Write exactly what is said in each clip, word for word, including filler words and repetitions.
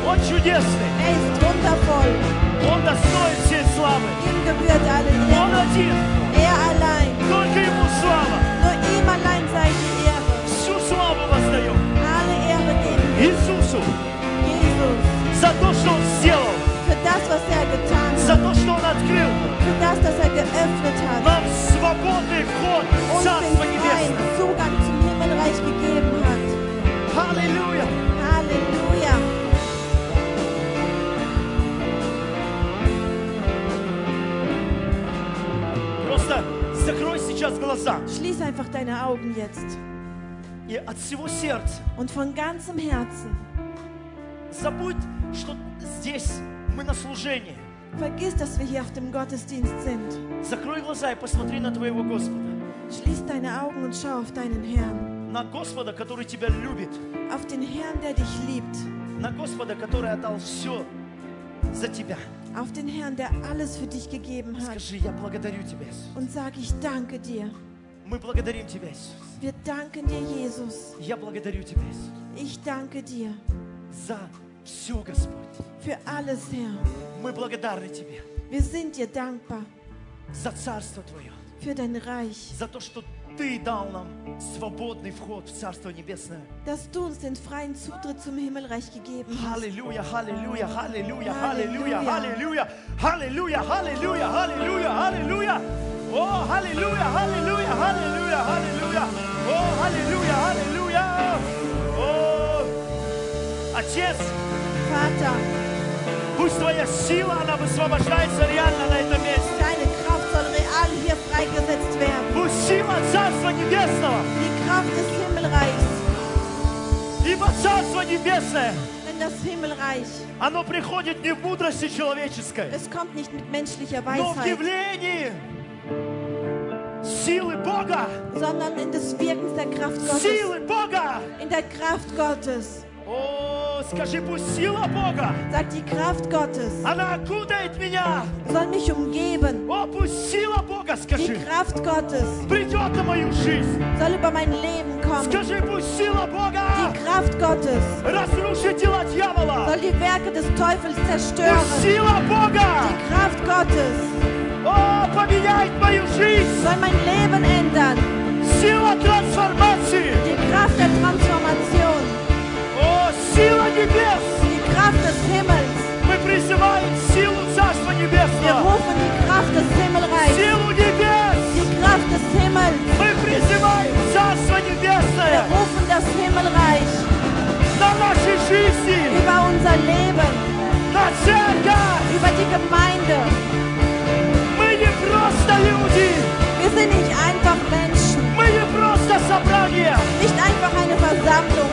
Он чудесный. Er ist wundervoll. Он достоин всей славы. Ihm gebührt alle Он Ehre. один. Er allein. Только Ему слава. Nur ihm allein sei die Ehre. Всю славу воздаем Alle Ehre geben wir Иисусу Jesus за то, что Он сделал, für das, was er getan за hat, то, что Он открыл für das, was er geöffnet hat, нам свободный вход в uns den Царство freien Небесное. Zugang zum Himmelreich gegeben hat. Аллилуйя! Halleluja! Просто закрой сейчас глаза Schließ einfach deine Augen jetzt и от всего сердца und von ganzem Herzen забудь, что здесь мы на служении. vergiss, dass wir hier auf dem Gottesdienst sind. Закрой глаза и посмотри на твоего Господа. Schließ deine Augen und schau auf deinen Herrn. На Господа, который тебя любит. Auf den Herrn, der dich liebt. На Господа, который отдал все за тебя. Auf den Herrn, der alles für dich gegeben hat. Скажи, я благодарю тебя, Иисус. Und sag, ich danke dir. Мы благодарим тебя, Иисус. Wir danken dir, Jesus. Я благодарю тебя, Иисус. Ich danke dir За все, Господь. für alles, Herr. Мы благодарны тебе Wir sind dir dankbar за Царство Твое. für dein Reich, За то, что Ты дал нам свободный вход в Царство Небесное. dass du uns den freien Zutritt zum Himmelreich gegeben hast. Аллилуйя, аллилуйя, аллилуйя, Аллилуйя. аллилуйя, аллилуйя, аллилуйя, аллилуйя, аллилуйя. О, аллилуйя, аллилуйя, аллилуйя, аллилуйя. О, аллилуйя, аллилуйя. О, Отец, Vater, пусть Твоя сила, она высвобождается реально на этом месте. deine Kraft soll real hier freigesetzt werden. Пусть сила Царства Небесного, Die Kraft des Himmelreichs. ибо Царство Небесное, Denn das Himmelreich, оно приходит не в мудрости человеческой, es kommt nicht mit menschlicher но в Weisheit, явлении силы Бога, sondern in des Wirkens der Kraft Gottes. силы Бога. In der Kraft Gottes. О, скажи, пусть сила Бога, Sagt die Kraft Gottes, она окутает меня. soll mich umgeben. О, пусть сила Бога, Die скажи, Kraft Gottes придет на мою жизнь. soll über mein Leben kommen. Скажи, пусть сила Бога Die Kraft Gottes разрушит дела дьявола. soll die Werke des Teufels Пусть zerstören. сила Бога, Die Kraft Gottes о, поменяет мою жизнь. soll mein Leben ändern. Сила трансформации, Die Kraft der Transformation. о, сила небес. Die Kraft des Himmels. Мы призываем силу Царства Wir Небесного, rufen die Kraft des Himmelreichs. силу небес. Die Kraft des Himmels. Мы призываем Царство Wir Небесное rufen das Himmelreich на нашей жизни, über unser Leben, на церковь. über die Gemeinde. Мы не просто люди, Wir sind nicht einfach Menschen, мы не просто собрание. nicht einfach eine Versammlung.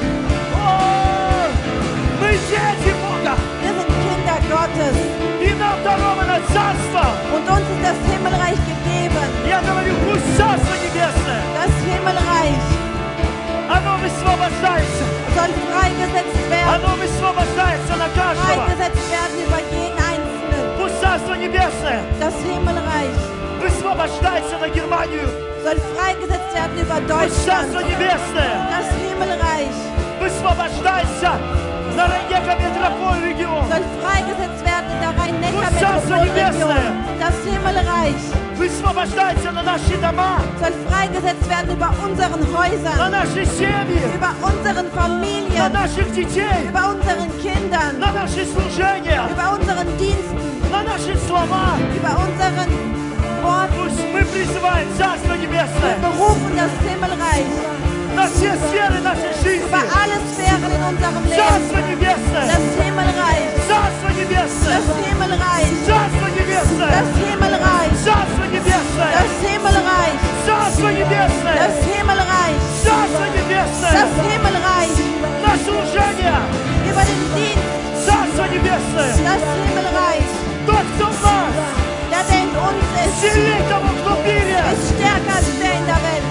О, мы дети Бога, Wir sind Kinder Gottes и нам даровано Царство. und uns ist das Himmelreich gegeben. Я говорю, пусть Царство Небесное, Das Himmelreich оно высвобождается, soll freigesetzt werden, оно высвобождается на каждого. freigesetzt werden über jeden Einzelnen. Пусть Царство Небесное Das Himmelreich высвобождается на Германию. soll freigesetzt werden über Пусть Царство Deutschland. Небесное Das Himmelreich высвобождается на Рейн-Неко-Метрополь регион. soll freigesetzt werden in der Пусть Царство Rhein-Neckar-Metropolregion. Небесное Das Himmelreich высвобождается на наши дома, soll freigesetzt werden über unseren на Häusern, наши семьи, über unseren на Familien, наших детей, über unseren Kindern, на наши служения, über unseren Diensten, на наши слова. über unseren Worten. Пусть мы призываем Царство Wir Небесное berufen das Himmelreich на все сферы нашей жизни. über alle Sphären in unserem Царство Leben. Небесное, Das Himmelreich, Царство Небесное, das Himmelreich, Царство Небесное, das Himmelreich, Царство Небесное, das Himmelreich, Царство Небесное, das Himmelreich, Царство Небесное, das Himmelreich, на служение, über den Dienst, Царство Небесное. das Himmelreich. Тот, кто в нас, Der, der in uns ist, сильнее того, кто в мире. ist stärker als der in der Welt.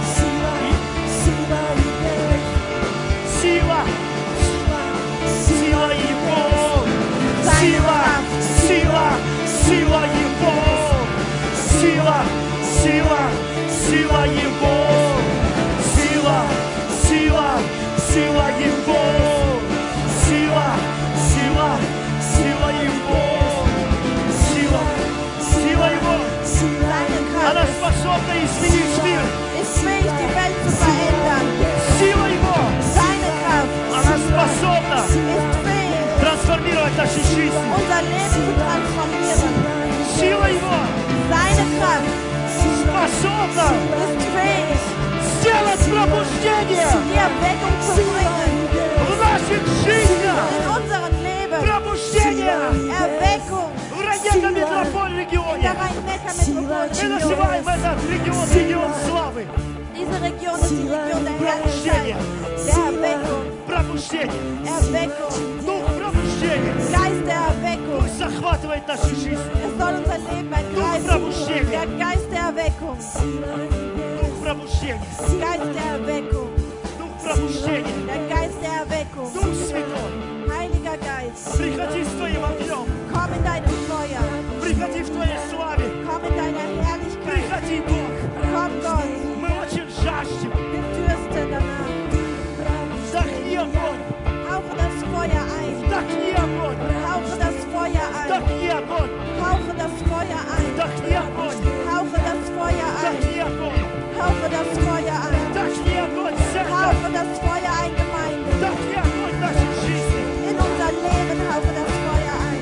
Сила, сила Его, сила, сила, сила Его, сила, сила, сила Его, сила, сила, сила Его, сила, сила, Erweckung zu bringen. в наших жизнях. In unserem Leben. Пробуждение Erweckung. в Ранека-Метрополь In регионе. der Rhein-Neckar-Metropolregion. Мы называем этот регион регион славы. Diese Region ist die Region der Herrlichkeit, der Erweckung. Пробуждение. Erweckung. Дух пробуждения. Geist der Erweckung. Пусть захватывает нашу жизнь. Es soll unser Leben ergreifen. Der Geist der Erweckung. Дух пробуждения. Geist der Erweckung. Дух пробуждения. Der Geist der Erweckung. Дух Святой. Heiliger Geist. Приходи с Твоим огнем. Komm in deinem Feuer. Приходи в Твоей славе. Komm in deiner Herrlichkeit. Приходи, Бог. Komm, Gott. Мы очень жаждем. Wir dürsten danach. Вдохни огонь. Hauche das Feuer ein. Вдохни огонь. Hauche das Feuer ein. Вдохни огонь. Hauche das Feuer ein. Вдохни огонь. Hauche das Feuer ein. Вдохни огонь. Hauche das Feuer ein. Вдохни огонь, церковь. Hauche das Feuer ein, Gemeinde. Вдохни огонь в нашей жизни. In unser Leben hauche das Feuer ein.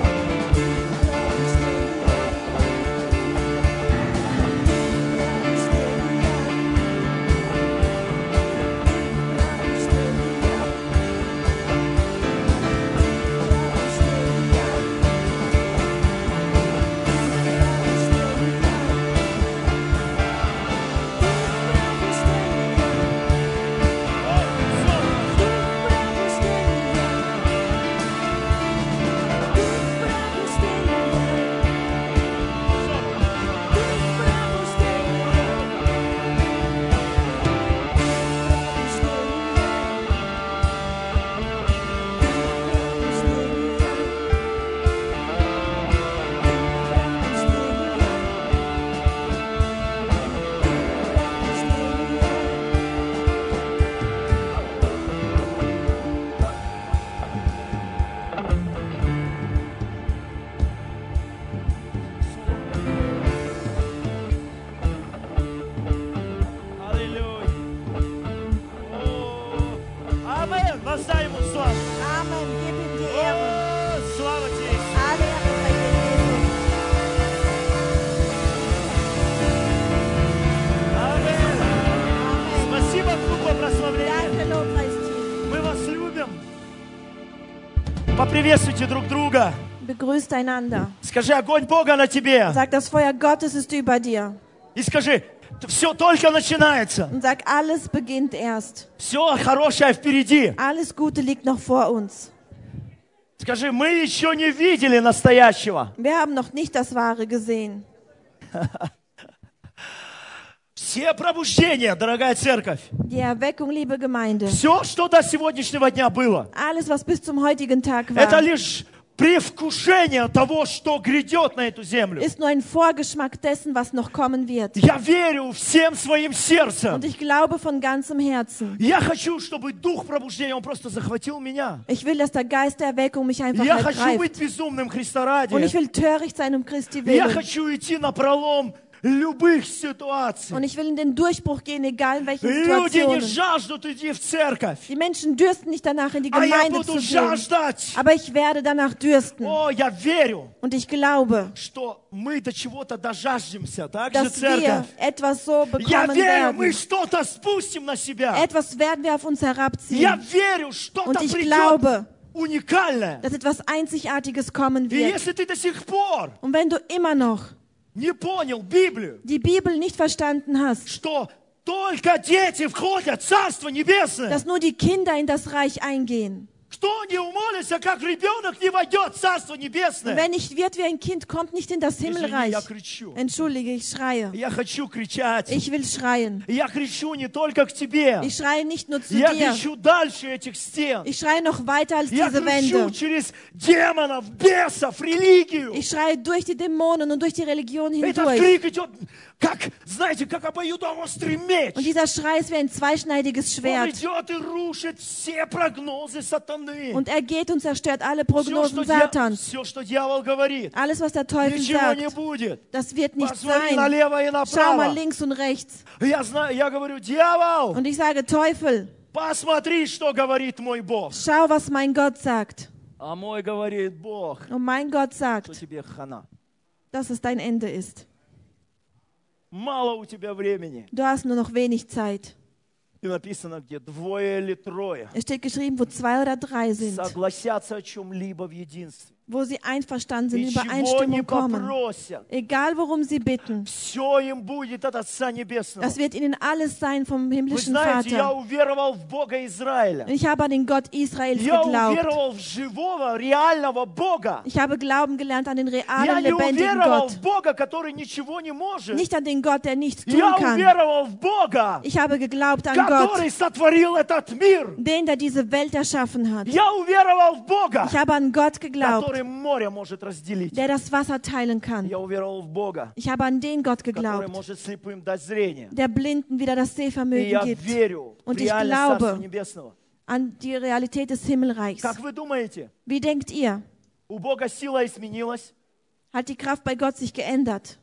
Аллилуйя. О, Амен. Воздай ему славу. Amen. Gib ihm die Ehre. О, слава тебе. Alle Ehre sei dir, Jesus. Аминь. Amen. Спасибо, группа прославления. Danke, Lobpreisteam. Мы вас любим. Поприветствуйте друг друга. Begrüßt einander. Скажи, огонь Бога на тебе. Sag, das Feuer Gottes ist über dir. И скажи, все только начинается. Und sag, alles beginnt erst. Все хорошее впереди. Alles Gute liegt noch vor uns. Скажи, мы еще не видели настоящего. Wir haben noch nicht das Wahre gesehen. Все пробуждения, дорогая церковь. Die Erweckung, liebe Gemeinde. Все, что до сегодняшнего дня было. Alles, was bis zum heutigen Tag Это war, лишь предвкушение того, что грядет на эту землю. ist nur ein Vorgeschmack dessen, was noch kommen wird. Я верю всем своим сердцем. Und ich glaube von ganzem Herzen. Я хочу, чтобы дух пробуждения, он просто захватил меня. Ich will, dass der Geist der Erweckung mich einfach Я хочу ergreift. быть безумным Христа ради. Und ich will töricht sein um Christi Я Willen. хочу идти на пролом любых ситуаций. Und ich will in den Durchbruch gehen, egal in welchen Люди не Situationen. жаждут идти в церковь. Die Menschen dürsten nicht danach, in die А я Gemeinde буду zu gehen. жаждать. Aber ich werde danach dürsten. О, я верю, Und ich glaube, что мы до чего-то дожаждемся. Так же, dass wir церковь. etwas so Я bekommen верю, мы werden. что-то спустим на себя. Etwas werden wir auf uns Я herabziehen. верю, что-то Und ich придет glaube, уникальное. dass etwas Einzigartiges kommen И wird. если ты до сих пор Und wenn du immer noch не понял Библию, die Bibel nicht verstanden hast, что только дети входят в Царство Небесное, dass nur die Kinder in das Reich eingehen. что не умолится, как ребенок не войдет в Царство Und Небесное. wer nicht wird wie ein Kind, kommt nicht in das Извини, Himmelreich. я кричу. Entschuldige, ich schreie. Я хочу кричать. Ich will schreien. Я кричу не только к тебе. Ich schreie nicht nur zu Я dir. кричу дальше этих стен. Ich schreie noch weiter als Я diese кричу Wände. через демонов, бесов, религию. Ich schreie durch die Dämonen und durch die Religion Этот hindurch. крик идет, как, знаете, как обоюдоострый меч. Und dieser Schrei ist wie ein zweischneidiges Он Schwert. идет и рушит все прогнозы сатаны. Und er geht und zerstört alle Все, Prognosen что, дья- Satans. все, что дьявол говорит, Alles, was der Teufel ничего не sagt, будет. das wird nicht Посмотри sein. налево и Schau mal направо. links und rechts. Я, знаю, я говорю, дьявол, Und ich sage, Teufel, посмотри, что говорит мой Бог. schau, was mein Gott sagt. А мой говорит Бог, Und mein Gott что sagt, тебе хана. dass es dein Ende ist. Мало у тебя времени. Du hast nur noch wenig Zeit. И написано, где двое или трое Es steht geschrieben, wo zwei oder drei sind, согласятся о чем-либо в единстве. wo sie einverstanden sind, И in чего не Übereinstimmung kommen. попросят, Egal, worum sie bitten, все им будет от Отца Небесного. das wird ihnen alles sein vom Вы himmlischen знаете, я Vater. уверовал в Бога Израиля. Ich habe an den Gott Israels Я geglaubt. уверовал в живого, реального Бога. Ich habe Glauben gelernt an den Я realen, не lebendigen уверовал Gott. в Бога, который ничего не может. Nicht an den Gott, der nichts tun Я kann. уверовал в Бога, Ich habe geglaubt an Gott, который сотворил этот мир. den, der diese Welt erschaffen hat. Я уверовал в Бога, Ich habe an Gott geglaubt, который море может разделить. der das Wasser teilen kann. Я уверовал в Бога, Ich habe an den Gott который geglaubt, может слепым дать зрение. der Blinden wieder das И Sehvermögen я gibt. верю в Und ich реальность glaube, Царства Небесного. An die Realität des Himmelreichs. Как вы думаете, Wie denkt ihr? у Бога сила изменилась? Hat die Kraft bei Gott sich geändert?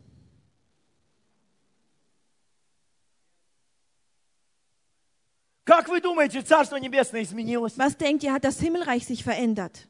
Как вы думаете, Царство Небесное изменилось? Was denkt ihr, hat das Himmelreich sich verändert?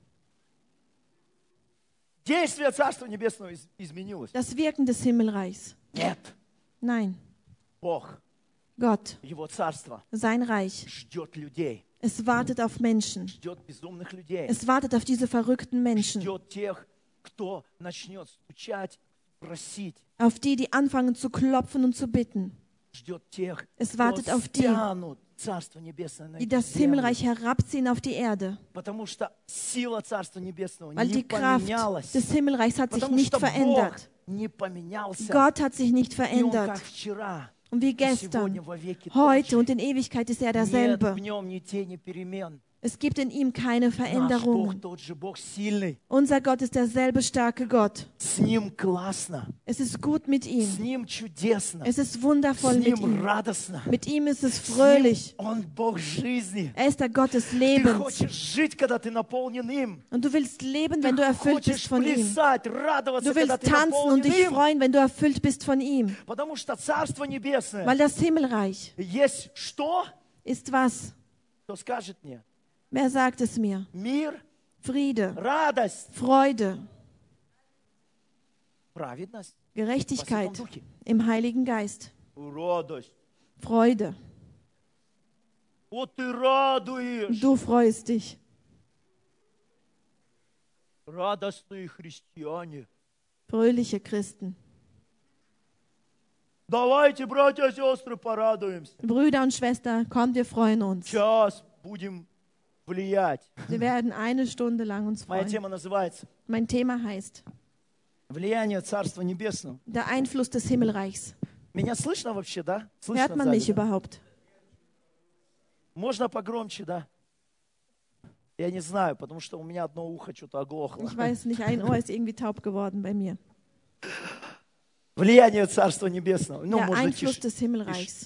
Действие Царства Небесного из- изменилось? Das Wirken des Himmelreichs? Нет. Nein. Бог, Gott, Его Царство sein Reich, ждет людей, es wartet auf Menschen. ждет безумных людей, Es wartet auf diese verrückten Menschen. ждет тех, кто начнет стучать, просить, Auf die, die anfangen zu klopfen und zu bitten. ждет тех, Es кто wartet auf die, стянут Царство Небесное на die эту das землю. Himmelreich herabziehen auf die Erde. Потому что сила Царства Небесного Weil не die Kraft поменялась. des Himmelreichs hat sich Потому nicht что Бог verändert. не поменялся. Gott hat sich nicht И Он как verändert. вчера, Und wie и gestern, сегодня во веки heute тот und же. in Ewigkeit ist er Нет derselbe. в Нем ни тени перемен. Es gibt in ihm keine Наш Бог Veränderungen. тот же Бог сильный. Unser Gott ist derselbe starke Gott. С Ним классно. Es ist gut mit С ihm. Ним чудесно. Es ist С wundervoll mit Ним ihm. радостно. Mit ihm ist es С Ним fröhlich. Он Бог жизни. Er ist der Gott des Ты Lebens. хочешь жить, когда ты наполнен им. Und du willst leben, wenn Ты du erfüllt bist хочешь von ihm. плясать, радоваться, Du когда willst ты tanzen und наполнен dich им. freuen, wenn du erfüllt bist von ihm. Потому что Царство Небесное Weil das Himmelreich есть что? ist was? Кто скажет мне? Wer sagt es mir? Мир, Friede, радость, Freude, праведность. Gerechtigkeit im Heiligen Geist, Радость. Freude. Вот ты радуешь. Du freust dich. Радостные христиане. Fröhliche Christen. Давайте, братья и сестры, порадуемся. Brüder und Schwestern, kommt, wir freuen uns. Сейчас будем влиять. Wir werden eine Stunde lang uns Моя freuen. тема называется Mein Thema heißt «Влияние Царства Небесного». der Einfluss des Himmelreichs. Меня слышно вообще, да? Слышно Hört man сзади, mich да? überhaupt? Можно погромче, да? Я не знаю, потому что у меня одно ухо что-то оглохло. Ich weiß nicht, ein Ohr ist irgendwie taub geworden bei mir. Влияние Царства Небесного. Ну, Der можно Einfluss тише. des Himmelreichs.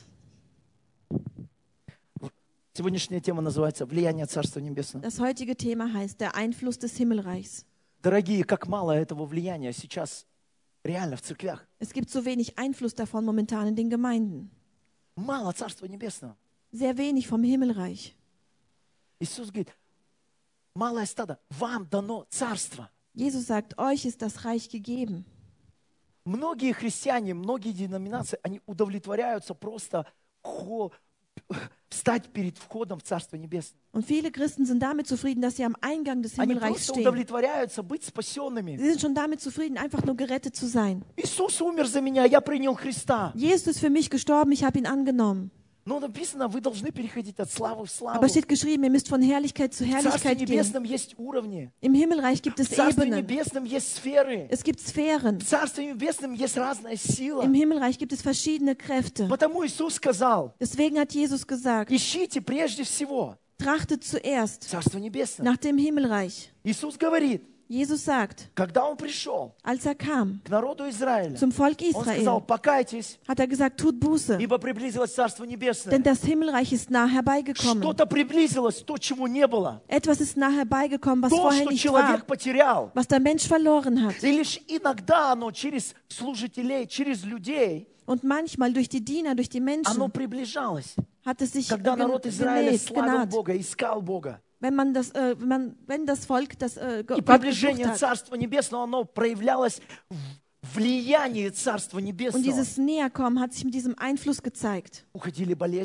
Сегодняшняя тема называется «Влияние Царства Небесного». Das heutige Thema heißt der Einfluss des Himmelreichs. Дорогие, как мало этого влияния сейчас реально в церквях. Es gibt so wenig Einfluss davon momentan in den Gemeinden. Мало Царства Небесного. Sehr wenig vom Himmelreich. Иисус говорит, малое стадо, вам дано царство. Jesus sagt, euch ist das Reich gegeben. Многие христиане, многие деноминации, они удовлетворяются просто хо- встать перед входом в Царство Небесное. Und viele Christen sind damit zufrieden, dass sie am Eingang des Они Himmelreichs просто stehen. удовлетворяются быть спасенными. Sie sind schon damit zufrieden, einfach nur gerettet zu sein. Иисус умер за меня, я принял Христа. Jesus ist für mich gestorben, ich habe ihn angenommen. Но написано, вы должны переходить от славы в славу. Aber steht geschrieben, ihr müsst von Herrlichkeit zu В Царстве Herrlichkeit gehen. Небесном есть уровни. Im Himmelreich gibt es В Царстве Ebenen. Небесном есть сферы. Es gibt Sphären. В Царстве Небесном есть разная сила. Im Himmelreich gibt es verschiedene Kräfte. Потому Иисус сказал, Deswegen hat Jesus gesagt, ищите прежде всего trachtet zuerst Царство Небесное. nach dem Himmelreich. Иисус говорит, Jesus sagt, когда Он пришел als er kam к народу Израиля, zum Volk Он сказал, Israel, покайтесь, hat er gesagt, tut Buße, ибо приблизилось Царство Небесное. denn das Himmelreich ist nah herbeigekommen. Что-то приблизилось, то, чего не было. Etwas ist nah herbeigekommen, was То, vorher что nicht человек war, потерял. was der Mensch verloren hat. И лишь иногда оно через служителей, через людей, Und manchmal durch die Diener, durch die оно Menschen приближалось. hat es sich Когда народ gen- Израиля genäht, славил genaht. Бога, искал Бога. Wenn man das, äh, wenn, man, wenn das Volk das äh, И Gott gesucht приближение hat Царства Небесного, оно проявлялось в влиянии Царства und Небесного. dieses Näherkommen hat sich mit diesem Einfluss gezeigt. Уходили болезни,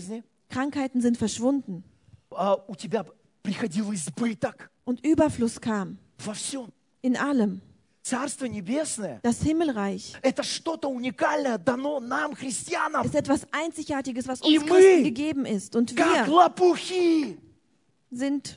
Krankheiten sind verschwunden А, у тебя приходил избыток und Überfluss kam во всем. in allem. Царство Небесное Das Himmelreich — это что-то уникальное, дано нам, христианам, ist etwas Einzigartiges, was И uns мы, Christen gegeben ist. Und как wir лопухи, sind,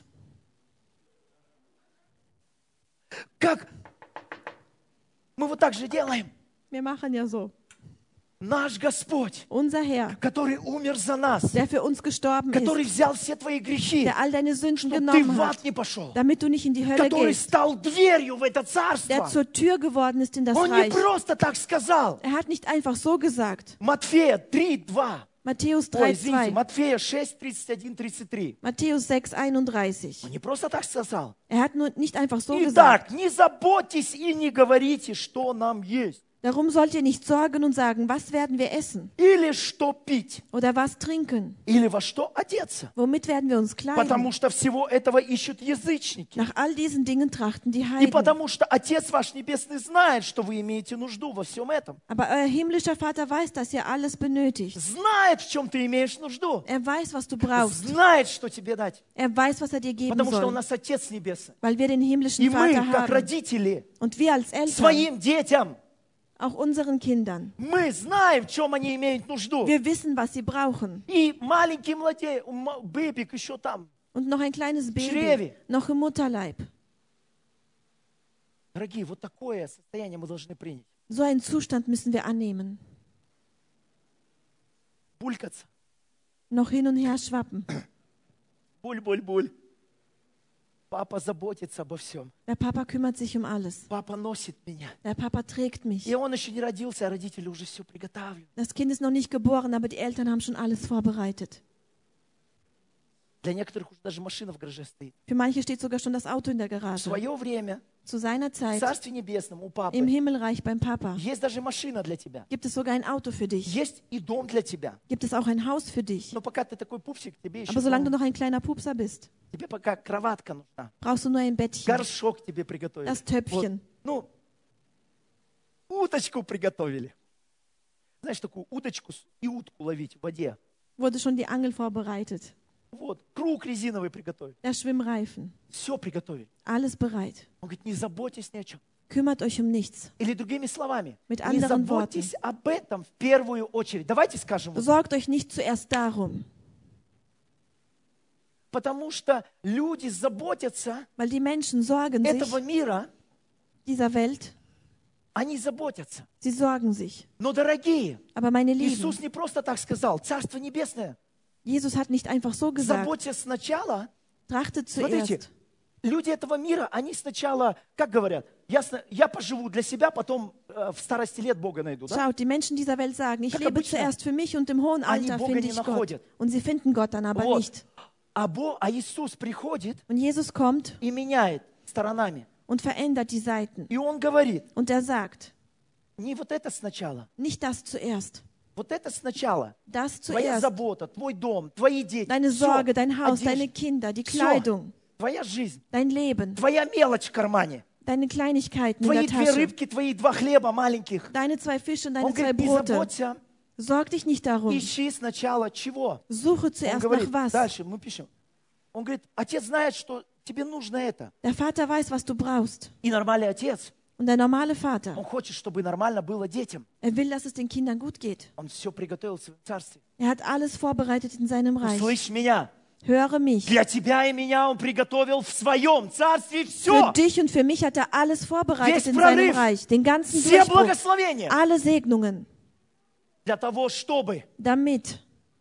как мы вот так же делаем. wir machen ja so. Наш Господь, Unser Herr, который умер за нас, der für uns gestorben который ist, взял все твои грехи, der all deine Sünden чтобы ты genommen в ад hat, не пошел, damit du nicht in die Hölle который gehst, стал дверью в это der царство. zur Tür geworden ist in das Он не Reich. просто так сказал. Er hat nicht einfach so gesagt. Матфея три, два. Matthäus Ой, drei, извините, zwei, Матфея шесть, тридцать один, тридцать три. Matthäus sechs, einunddreißig. Он не просто так сказал. Er hat nur nicht einfach so gesagt. Итак, не заботьтесь и не говорите, что нам есть. Darum sollt ihr nicht sorgen und sagen, was werden wir essen Или что пить. oder was trinken, Или во что одеться. womit werden wir uns kleiden. Потому что всего этого ищут язычники. Nach all diesen Dingen trachten die И Heiden. потому что Отец ваш Небесный знает, что вы имеете нужду во всем этом. Aber euer himmlischer Vater weiß, dass ihr alles benötigt. Знает, в чем ты имеешь нужду. Er weiß, was du brauchst. Знает, что тебе дать. Er weiß, was er dir geben Потому что у soll. нас Отец Небесный. Weil wir den himmlischen И мы, Vater как haben. родители, Und wir als Eltern, своим детям, auch unseren Kindern, мы знаем, в чем они имеют нужду. wir wissen, was sie brauchen. И маленький младенец, бэбик еще там. Und noch ein kleines Baby, Чреве. noch im Mutterleib. Дорогие, вот такое состояние мы должны принять. So einen Zustand müssen wir annehmen. Булькаться. Noch hin und her schwappen. Буль, буль, буль. Папа заботится обо всем. Der Papa kümmert sich um alles. Папа носит меня. Der Papa trägt mich. И он еще не родился, а родители уже все приготавливают. Das Kind ist noch nicht geboren, aber die Eltern haben schon alles vorbereitet. Для некоторых уже даже машина в гараже стоит. Für manche steht sogar schon das Auto in der В Garage. свое время Zu seiner в Zeit, Царстве Небесном у папы im Himmelreich beim Papa, есть даже машина для тебя. gibt es sogar ein Auto für dich. Есть и дом для тебя. Gibt es auch ein Haus für dich. Но пока ты такой пупсик, тебе еще Aber solange du дом. noch ein kleiner Pupser bist, Тебе пока кроватка нужна. brauchst du nur ein Bettchen, Горшок тебе приготовили. das Töpfchen. Вот. Ну, уточку приготовили. Знаешь, такую уточку и утку ловить в воде. Wurde schon die Angel vorbereitet. Вот, круг резиновый приготовили. Der Schwimmreifen. Все приготовили. Alles bereit. Он говорит, не заботьтесь ни о чем. Kümmert euch um nichts. Или другими словами, Mit не anderen заботьтесь об этом в первую очередь. Давайте скажем, вот, Sorgt euch nicht zuerst darum, потому что люди заботятся weil die Menschen sorgen этого sich мира, dieser Welt. они заботятся. Sie sorgen sich. Но, дорогие, Aber meine Lieben, Иисус не просто так сказал. Царство Небесное. Jesus hat nicht einfach so gesagt, Заботься сначала. trachtet Смотрите, zuerst. люди этого мира, они сначала, как говорят, ясно, я поживу для себя, потом э, в старости лет Бога найду. Да? Schaut, die Menschen dieser Welt sagen, ich Как lebe обычно, zuerst für mich und im hohen они Alter Бога finde не ich Gott. находят. Und sie finden Gott dann aber Вот. nicht. А, Бо, а Иисус приходит Und Jesus kommt и меняет сторонами. und verändert die Seiten. И Он говорит, Und er sagt, не вот это сначала, nicht das zuerst, вот это сначала. das Твоя zuerst. забота, твой дом, твои дети, Deine всё, Sorge, dein Haus, одежда, deine Kinder, die всё, Kleidung, твоя жизнь, dein Leben, твоя мелочь в кармане, deine Kleinigkeiten in твои der две Tasche, рыбки, твои два хлеба маленьких. deine zwei Fische und Он deine zwei говорит, не Brote. заботься, Sorg dich nicht darum. ищи сначала чего? Suche Он zuerst говорит, nach was. дальше мы пишем. Он говорит, отец знает, что тебе нужно это. Der Vater weiß, was du brauchst. И нормальный отец, Und der normale Vater, он хочет, чтобы нормально было детям. er will, dass es den Kindern gut geht. Он все приготовил в своем царстве. Er hat alles vorbereitet in seinem Reich. Услышь меня. Höre mich. Для тебя и меня он приготовил в своем царстве Für все. dich und für mich hat er alles vorbereitet Весь in seinem прорыв, Reich. Den ganzen Все Durchbruch, благословения. alle Segnungen. Для того, чтобы Damit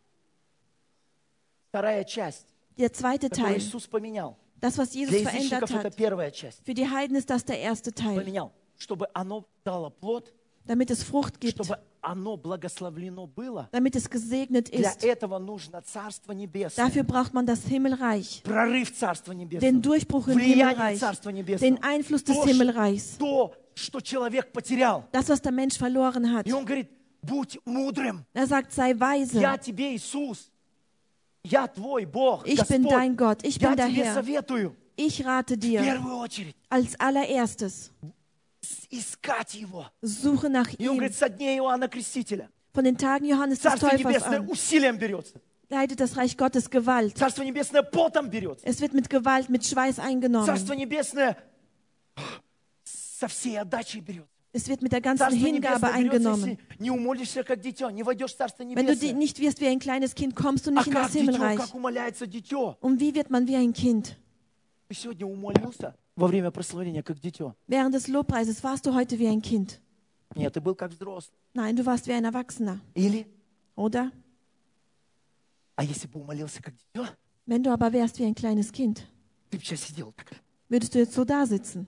вторая часть, der zweite которую Teil, Иисус поменял. das, was Jesus Для verändert язычников это hat, первая часть. für die Heiden ist das der erste Teil. Поменял. Чтобы оно дало плод, Damit es Frucht gibt, чтобы оно благословлено было. damit es gesegnet Для ist. этого нужно Царство Небесное. Dafür braucht man das Himmelreich, Прорыв Царства den Небесного. Durchbruch im Влияние Himmelreich, Царства den Небесного. Einfluss des То, Himmelreichs, То, что человек потерял. das, was der Mensch verloren hat. И он говорит, будь мудрым. Er sagt, sei weise. Я тебе, Иисус. Я твой Бог, Ich bin Господь. dein Gott, ich Я bin der тебе Herr. советую Ich rate в dir, первую очередь als allererstes, с- искать Его. suche nach И он ihm. говорит, со дней Иоанна Крестителя. Von den Tagen Johannes des Царство Täufers Небесное an. усилием берется. leidet das Reich Gottes Gewalt. Царство Небесное потом берется. Es wird mit Gewalt, mit Schweiß eingenommen. Царство Небесное со всей отдачей берется. Es wird mit der ganzen Царство Hingabe Небесное берется, eingenommen. если не умолишься, как дитё, не войдешь в Царство Wenn du di- Небесное. nicht wirst wie ein kleines Kind, kommst du А nicht in как das дитё, Himmelreich. как умоляется дитё? Und wie wird man wie ein Kind? Ты сегодня умолился во время прославления, как дитё? Während des Lobpreises warst du heute wie ein Kind. Нет, ты был как взрослый. Nein, du warst wie ein Erwachsener, Или, oder? а если бы умолился как дитё, Wenn du aber wärst wie ein kleines Kind, ты бы сейчас сидел так. würdest du jetzt so da sitzen.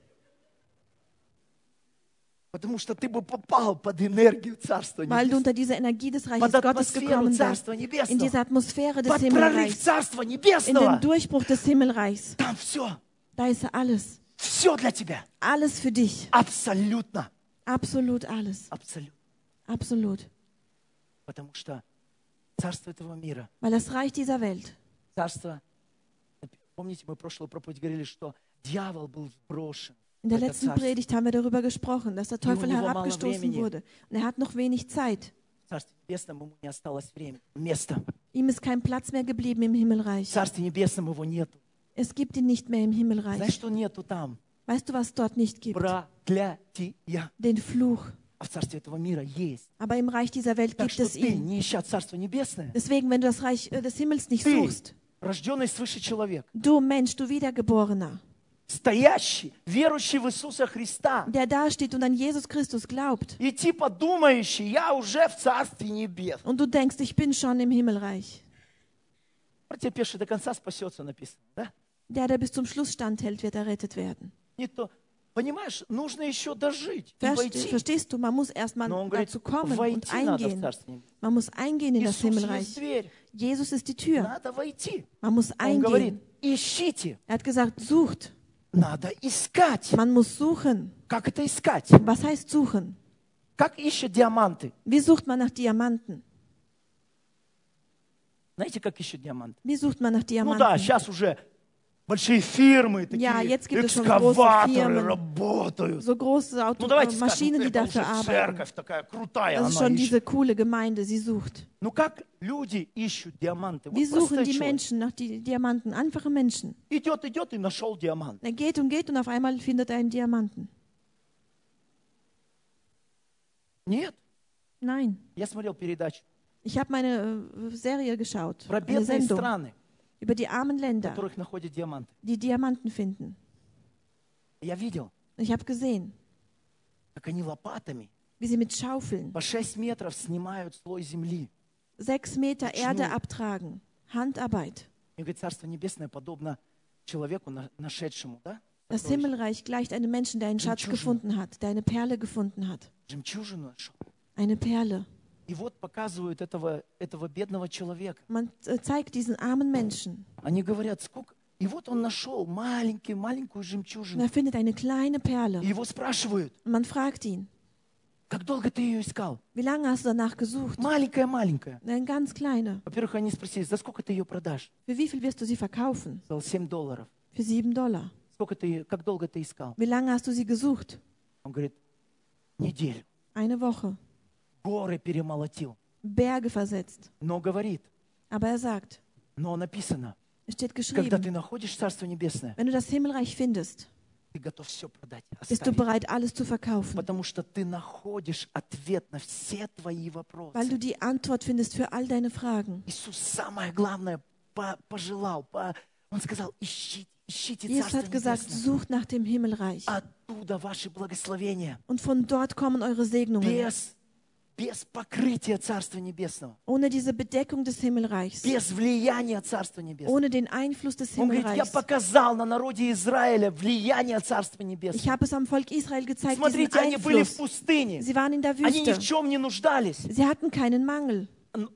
Потому что ты бы попал под энергию Царства Weil du Небесного. unter diese Energie des Reiches Под Gottes атмосферу gekommen wärst. Царства In Небесного. diese Atmosphäre des Под прорыв Himmelreichs. Царства In Небесного. den Durchbruch des Himmelreichs. Там все. Da ist alles. Все для тебя. Alles für dich. Абсолютно. Absolut alles. Абсолютно. Absolut. Потому что царство этого мира, Weil das Reich dieser Welt, царство... Помните, мы в прошлой проповеди говорили, что дьявол был сброшен. in der в это letzten царство. Predigt haben wir darüber gesprochen, dass der Teufel него мало herabgestoßen времени. wurde. Und er hat noch wenig Zeit. В Царстве Небесном ему не осталось времени, места. Ihm ist kein Platz mehr geblieben im В Himmelreich. Царстве Небесном его нету. Es gibt ihn nicht mehr im Знаешь, Himmelreich. что нету там? Weißt du, was dort nicht gibt? Проклятия. Den Fluch. А в Царстве этого мира есть. Aber im Reich dieser Welt Так gibt что es ты, ihn. не ища Царство Небесное, Deswegen, wenn du das Reich äh, des Himmels nicht ты, suchst, рожденный свыше человек, du Mensch, du Wiedergeborener, стоящий, верующий в Иисуса Христа, der da steht und an Jesus Christus glaubt, и типа думающий, я уже в Царстве Небес. und du denkst, ich bin schon im Himmelreich. Потерпевший до конца спасется, написано. Да? Der, der bis zum Schluss standhält, wird errettet werden. Не то. Понимаешь, нужно еще дожить и Verste- войти. Verstehst du, man muss erstmal Но он говорит, dazu kommen und войти надо в eingehen. Царство Небесное. Man muss eingehen in das Иисус есть Himmelreich. дверь. Jesus ist die Tür. Надо войти. Man muss Он говорит, eingehen. ищите. Er hat gesagt, sucht. Надо искать. Man muss suchen. Как это искать? Was heißt suchen? Как ищут диаманты? Wie sucht man nach Diamanten? Знаете, как ищут диаманты? Wie sucht man nach Ну да, Diamanten? сейчас уже большие фирмы, такие Ja, jetzt gibt es schon große экскаваторы Firmen. работают. So große Auto Ну давайте äh, скажем, Maschinen, die это dafür уже arbeiten. церковь такая крутая, Das ist она schon ищет. diese coole Gemeinde, sie sucht. Ну как люди ищут диаманты? Wie Вот suchen простой die человек. Menschen nach die Diamanten? Einfache Menschen. Идет, идет и нашел диамант. Er geht und geht und auf einmal findet er einen Diamanten. Нет. Nein. Я смотрел передачу Ich habe meine äh, Serie geschaut, про eine бедные Sendung страны, über die armen в Länder, которых находят диаманты. die Diamanten finden. Я видел, Ich habe gesehen, как они лопатами wie sie mit Schaufeln по шесть метров снимают слой земли. sechs Meter Schnur. Erde abtragen. Handarbeit. И говорит, Царство Небесное подобно человеку, на- нашедшему, да? Das Сокровище. Himmelreich gleicht einem Menschen, der einen Schatz Жемчужина. gefunden hat, der eine Perle gefunden hat. Жемчужину нашел. Eine Perle. И вот показывают этого, этого бедного человека. Man äh, zeigt diesen armen Menschen. Они говорят, сколько... И вот он нашел маленький, маленькую Und жемчужину. er findet eine kleine Perle. И его спрашивают, Und man fragt ihn, как долго ты ее искал? wie lange hast du danach gesucht? Маленькая-маленькая. Eine ganz kleine. Во-первых, они спросили, за сколько ты ее продашь? Für wie viel wirst du sie verkaufen? Сказал, семь долларов. Für sieben Dollar. Сколько ты, как долго ты искал? Wie lange hast du sie gesucht? Он говорит, неделю. Eine Woche. Горы перемолотил. Berge versetzt. Но говорит, Aber er sagt, но написано, es steht когда ты geschrieben, находишь Царство Небесное, wenn du das Himmelreich findest, ты готов все продать, bist du оставить. bereit, alles zu verkaufen. Потому что ты находишь ответ на все твои вопросы. Weil du die Antwort findest für all deine Fragen. Иисус самое главное по- пожелал. по- Он сказал, ищите, ищите Jesus Царство hat gesagt, Небесное. sucht nach dem Himmelreich. Оттуда ваши благословения. Und von dort kommen eure Segnungen. Без, без покрытия Царства Небесного. Ohne diese Bedeckung des Himmelreichs. Без влияния Царства Небесного. Ohne den Einfluss des Он говорит, я Himmelreichs. показал на народе Израиля влияние Царства Ich Небесного. habe es am Volk Israel gezeigt, diesen Смотрите, они были в Einfluss. пустыне. Sie waren in der Они ни в Wüste. чем не нуждались. Sie hatten keinen Mangel.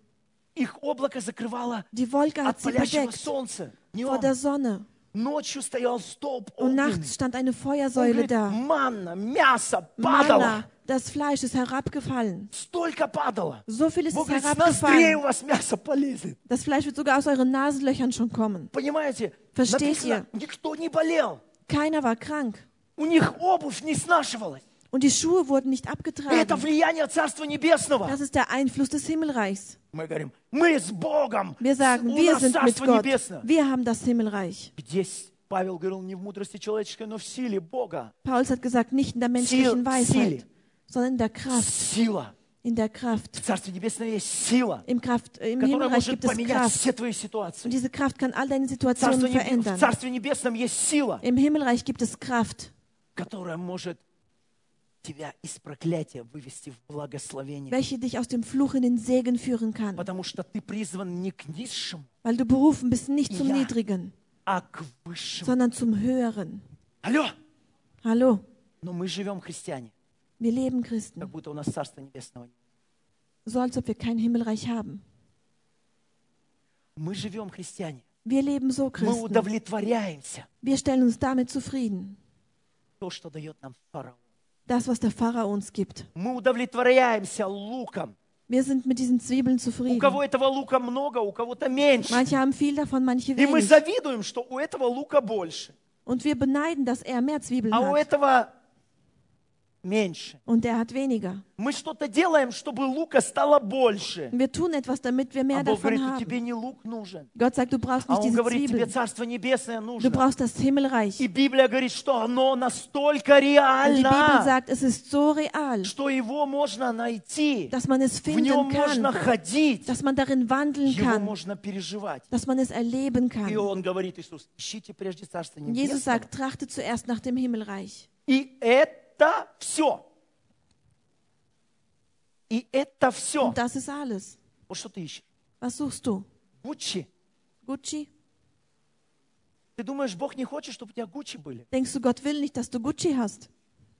Их облако закрывало Die Wolke от hat sie палящего bedeckt солнца. vor der Sonne. Ночью стоял столб Und огненный. nachts stand eine Он Feuersäule говорит, da. манна, мясо падало. Manna, das Fleisch ist herabgefallen. Столько падало. So viel ist Бог es говорит, с ноздрей у herabgefallen. вас мясо полезет. Das Fleisch wird sogar aus euren Nasenlöchern schon kommen. Понимаете? Versteht Написано, ihr? никто не болел. Keiner war krank. У них обувь не снашивалась. Und die Schuhe wurden nicht Это abgetragen. влияние Царства Небесного. Das ist der Einfluss des Himmelreichs. Мы говорим, мы с Богом, Wir sagen, у wir нас sind mit Царство Gott. Небесное. Wir haben das Himmelreich. Здесь Павел говорил не в мудрости человеческой, но в силе Бога. Paulus hat gesagt, nicht in der menschlichen Weisheit, sondern in der Kraft. Сила. In der Kraft. В Царстве Небесном есть сила, Im, Kraft, im которая Himmelreich может gibt es поменять Kraft. все твои Und ситуации. diese Kraft kann all deine В Situationen Царстве, Небе- в verändern. Царстве Небесном есть сила, Im Himmelreich gibt es Kraft, которая может тебя из проклятия вывести в благословение. welche dich aus dem Fluch in den Segen führen kann. Потому что ты призван не к низшему, Weil du berufen bist nicht zum Ja. Niedrigen, а к высшему. sondern zum Höheren. Алло! Hallo, Но мы живем, христиане, wir leben как Christen, будто у нас Царства Небесного нет. so als ob wir kein Himmelreich haben. Мы живем, христиане. Wir leben so Мы Christen. удовлетворяемся Wir stellen uns damit zufrieden. то, что дает нам фараон. Das, was der Pharao uns gibt. Мы удовлетворяемся луком. Wir sind mit diesen Zwiebeln У zufrieden. кого этого лука много, у кого-то меньше. Manche haben viel davon, manche И мы wenig. завидуем, что у этого лука больше, Und wir beneiden, dass er mehr Zwiebeln а у hat этого меньше. und er hat weniger. Мы что-то делаем, чтобы лука стало больше. Und wir tun etwas, damit wir А mehr Бог davon говорит, тебе haben. не лук нужен. Gott sagt, du brauchst А nicht Он diese говорит, тебе Zwiebeln. Царство Небесное Du нужно. brauchst das Himmelreich. И Библия говорит, что оно настолько Und die Bibel реально, sagt, es ist so real, что его можно найти, dass man es в нем finden можно kann, ходить, dass man darin wandeln его kann, можно переживать. dass man es erleben И kann. Он говорит, Иисус, ищите прежде Царство Und Jesus Небесного. sagt, trachte zuerst nach dem Himmelreich. И это все. И это все. Und das ist alles. Вот что ты ищешь? Was suchst du? Гуччи. Gucci? Ты думаешь, Бог не хочет, чтобы у тебя Гуччи были? Denkst du, Gott will nicht, dass du Gucci hast?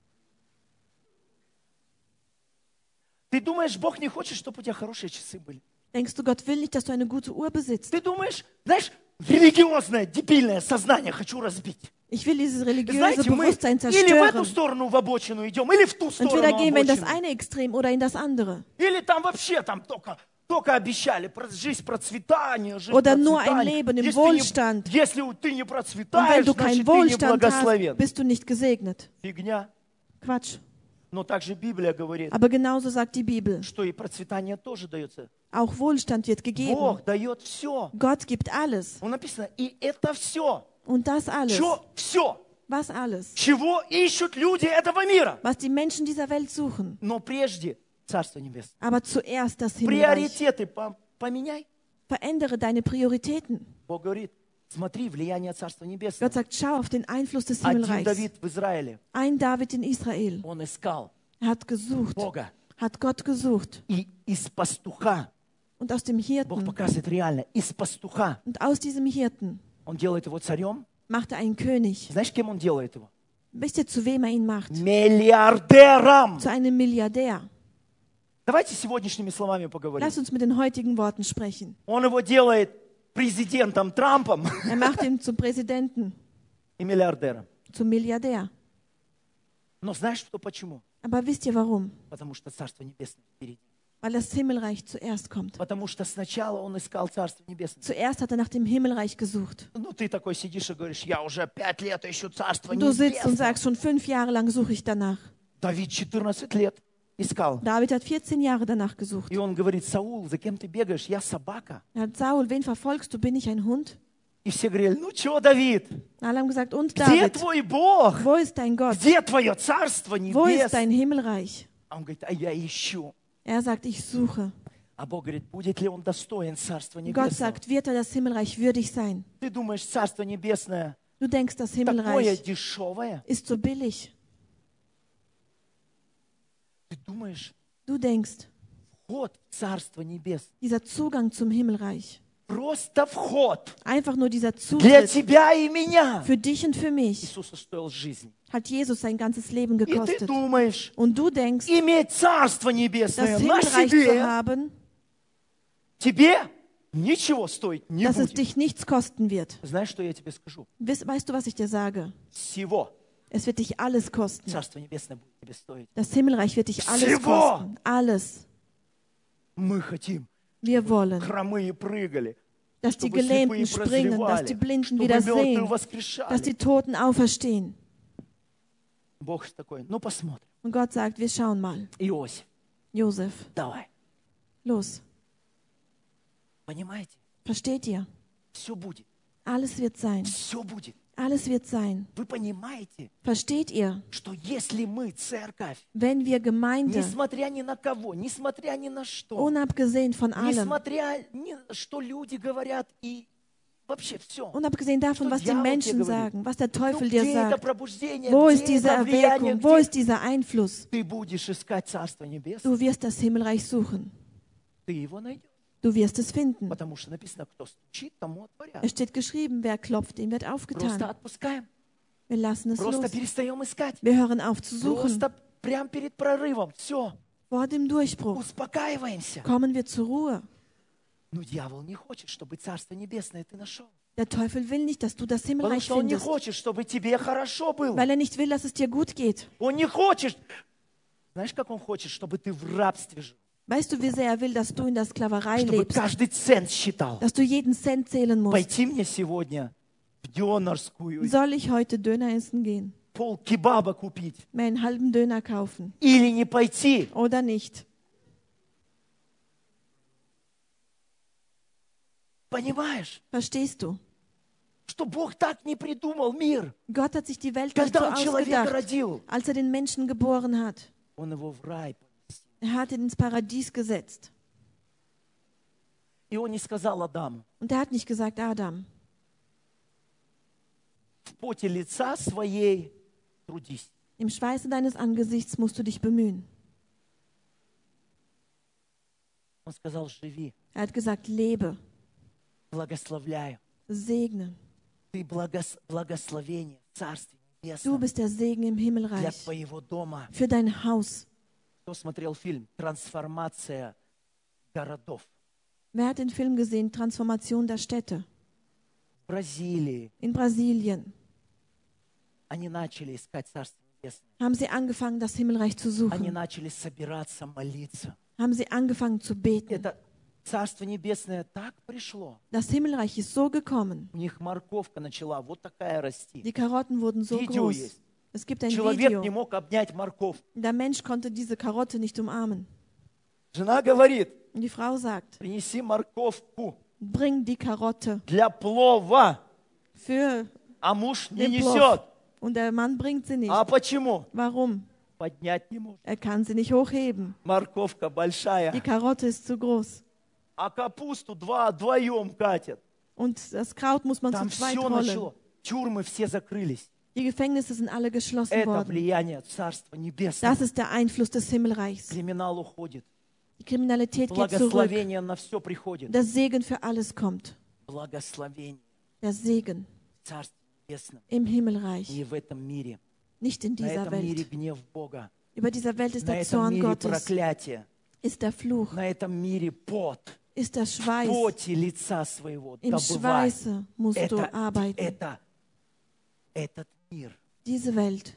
Ты думаешь, Бог не хочет, чтобы у тебя хорошие часы были? Denkst du, Gott will nicht, dass du eine gute Uhr besitzt? Ты думаешь, знаешь, религиозное, дебильное сознание хочу разбить. Ich will dieses religiöse Знаете, мы Bewusstsein или в эту zerstören. сторону в обочину идем, или в ту сторону Entweder gehen wir in das обочину. eine Extrem oder in das andere. Или там вообще там только, только обещали про- жизнь процветания, жизнь Oder nur ein процветания. Leben im Если ты не- Wohlstand. Если ты не Und wenn процветаешь, du значит keinen ты не Wohlstand благословен. hast, bist du nicht gesegnet. Фигня. Quatsch. Но также Библия говорит, Aber genauso sagt die Bibel. что и процветание тоже дается. Auch Wohlstand wird gegeben. Бог дает все. Gott gibt alles. Он написано, и это все. Und das alles. Что? Все. Was alles? Чего ищут люди этого мира? Was die Menschen dieser Welt suchen. Но прежде Царство Небесное. Aber zuerst das Himmelreich. Приоритеты по- поменяй. Verändere deine Prioritäten. Бог говорит, смотри, влияние Царства Небесного. Gott sagt, schau auf den Einfluss des Один Himmelreichs. Давид в Израиле, Ein David in Israel. он искал Er hat gesucht. Бога. Hat Gott gesucht. И из пастуха, Und aus dem Бог Hirten. показывает реально, из пастуха, Und aus diesem Hirten он делает его царем. macht er einen König. Знаешь, кем он делает его? Wisst ihr, zu wem er ihn macht? Миллиардером. Zu einem Milliardär. Давайте сегодняшними словами поговорим. Lass uns mit den heutigen Worten sprechen. Он его делает президентом Трампом Er macht ihn zum Präsidenten, и миллиардером. zum Milliardär. Но знаешь, что почему? Aber wisst ihr warum? Потому что Царство Небесное впереди. Weil das Himmelreich zuerst kommt. Потому что сначала он искал Царство Небесное. Zuerst hat er nach dem Himmelreich gesucht. Ну, ты такой сидишь и говоришь, я уже пять лет ищу Царство Und du sitzt und Небесное. sagst, schon fünf Jahre lang suche ich danach. Давид четырнадцать лет искал. David hat vierzehn Jahre danach gesucht. И он говорит, Саул, за кем ты бегаешь? Я собака. Er hat Saul, wen verfolgst du? Bin ich ein Hund? И все говорили, ну что, Давид, Alle haben gesagt, und где David, твой Бог? wo ist dein Gott? Где твое Царство Wo ist Небесное? dein Himmelreich? А он говорит, а я ищу. Er sagt, ich suche. А Бог говорит, будет ли он достоин Царства Gott Небесного? sagt, wird er das Himmelreich würdig sein? Ты думаешь, Царство Небесное Du denkst, das такое Himmelreich дешевое? ist so billig. Ты думаешь, Du denkst, вход в Царство Небесное, dieser Zugang zum Himmelreich, просто вход einfach nur dieser для Zutritt тебя и меня, für dich und für mich, Иисуса стоил жизнь. hat Jesus sein ganzes Leben И ты gekostet. думаешь, Und du denkst, иметь Царство das Небесное на Himmelreich zu себе haben, тебе ничего стоить не dass es будет. dich nichts kosten wird. Знаешь, что я тебе скажу? Weißt, weißt du, was ich dir sage? Всего Es wird dich alles kosten. Царство Небесное будет тебе стоить. Das Himmelreich wird dich alles Всего! kosten. Alles. Мы хотим, Wir wollen, хромые прыгали, dass die чтобы Gelähmten слепые springen, dass прозревали, die Blinden чтобы wieder мертвые sehen, dass воскрешали. die Toten auferstehen. Бог такой, ну посмотрим. Und Gott sagt, wir schauen mal. Иосиф, Josef, давай. los. Понимаете? Versteht ihr? Все будет. Alles wird sein. Все будет. Alles wird sein. Вы понимаете, Versteht ihr? что если мы, церковь, Wenn wir Gemeinde, несмотря ни на кого, несмотря ни на что, unabgesehen von allem, несмотря ни что люди говорят и вообще все, unabgesehen davon, что was die дьявол тебе Menschen говорит, sagen, was der ну Teufel dir где это sagt, пробуждение, wo ist где diese это влияние, Erweckung, wo где ist dieser Einfluss? ты будешь искать Царство Небесное, Du wirst das Himmelreich suchen. ты его найдешь. Du wirst es finden. Потому что написано, кто стучит, тому отворят. Es steht geschrieben, wer klopft, dem wird Просто aufgetan. отпускаем, Wir lassen es просто los. перестаем искать. Wir hören auf zu suchen. Просто прямо перед прорывом, все, Vor dem Durchbruch успокаиваемся. kommen wir zur Ruhe. Но дьявол не хочет, чтобы Царство Небесное ты нашел. Der Teufel will nicht, dass du das Потому Himmelreich что он не findest, хочет, чтобы тебе хорошо было. weil er nicht will, dass es dir gut geht. Он не хочет. Знаешь, как он хочет, чтобы ты в рабстве жил? Weißt du, wie sehr er will, dass du in der Sklaverei Чтобы lebst, каждый цент считал. dass du jeden Cent zählen musst. Пойти мне сегодня в дёнерскую, Soll ich heute Döner essen gehen? пол кебаба купить? Mir einen halben Döner kaufen? Или не пойти? Oder nicht? Понимаешь, Verstehst du? что Бог так не придумал мир. Gott hat sich die Welt nicht so Когда Он человека ausgedacht, родил, als er den Menschen geboren hat. Он его в рай поместил. Er hat ihn ins Paradies gesetzt. И Он не сказал Адаму, Und er hat nicht gesagt, Adam, в поте лица своей трудись. im Schweiße deines Angesichts musst du dich bemühen. Он сказал, живи, Er hat gesagt, lebe, благословляю. segne. Ты благос- благословение в Царстве Du Небесном bist der Segen im для Himmelreich твоего дома. für dein Haus. Кто смотрел фильм «Трансформация городов»? Wer hat den Film gesehen, Transformation der Städte? В Бразилии In Brasilien они начали искать Царство Небесное. haben sie angefangen, das Himmelreich zu Они suchen. начали собираться, молиться. Haben sie angefangen zu beten. Это Царство Небесное так пришло. Das Himmelreich ist so gekommen. У них морковка начала вот такая расти. Die Karotten wurden so Видео groß. есть. Es gibt ein Человек не Video. мог обнять морковку. Der Mensch konnte diese Karotte nicht umarmen. Жена говорит, Und die Frau sagt, принеси морковку bring die Karotte для плова, für а муж не den несет. Plov. Und der Mann bringt sie nicht. А почему? Warum? Поднять не может. Er kann sie nicht hochheben. Морковка Die большая, Karotte ist zu groß. а капусту два вдвоем катят. Und das Kraut muss man Там zu zweit все rollen. начало. Тюрьмы все закрылись. Die Gefängnisse sind alle geschlossen Это worden. влияние Царства Небесного. Das ist der Einfluss des Himmelreichs. Криминал уходит. Die Kriminalität geht zurück. Благословение на все приходит. Der Segen für alles kommt. Благословение Der Segen в Царстве Небесном. im Himmelreich, Не в этом мире. nicht in На dieser этом мире Welt. гнев Бога. Über dieser Welt ist На der этом Zorn мире Gottes, проклятие. ist der Fluch, На этом мире пот. ist der В Schweiß. поте лица своего Im добывай. Schweiße musst du Это, arbeiten. это, этот мир Diese Welt,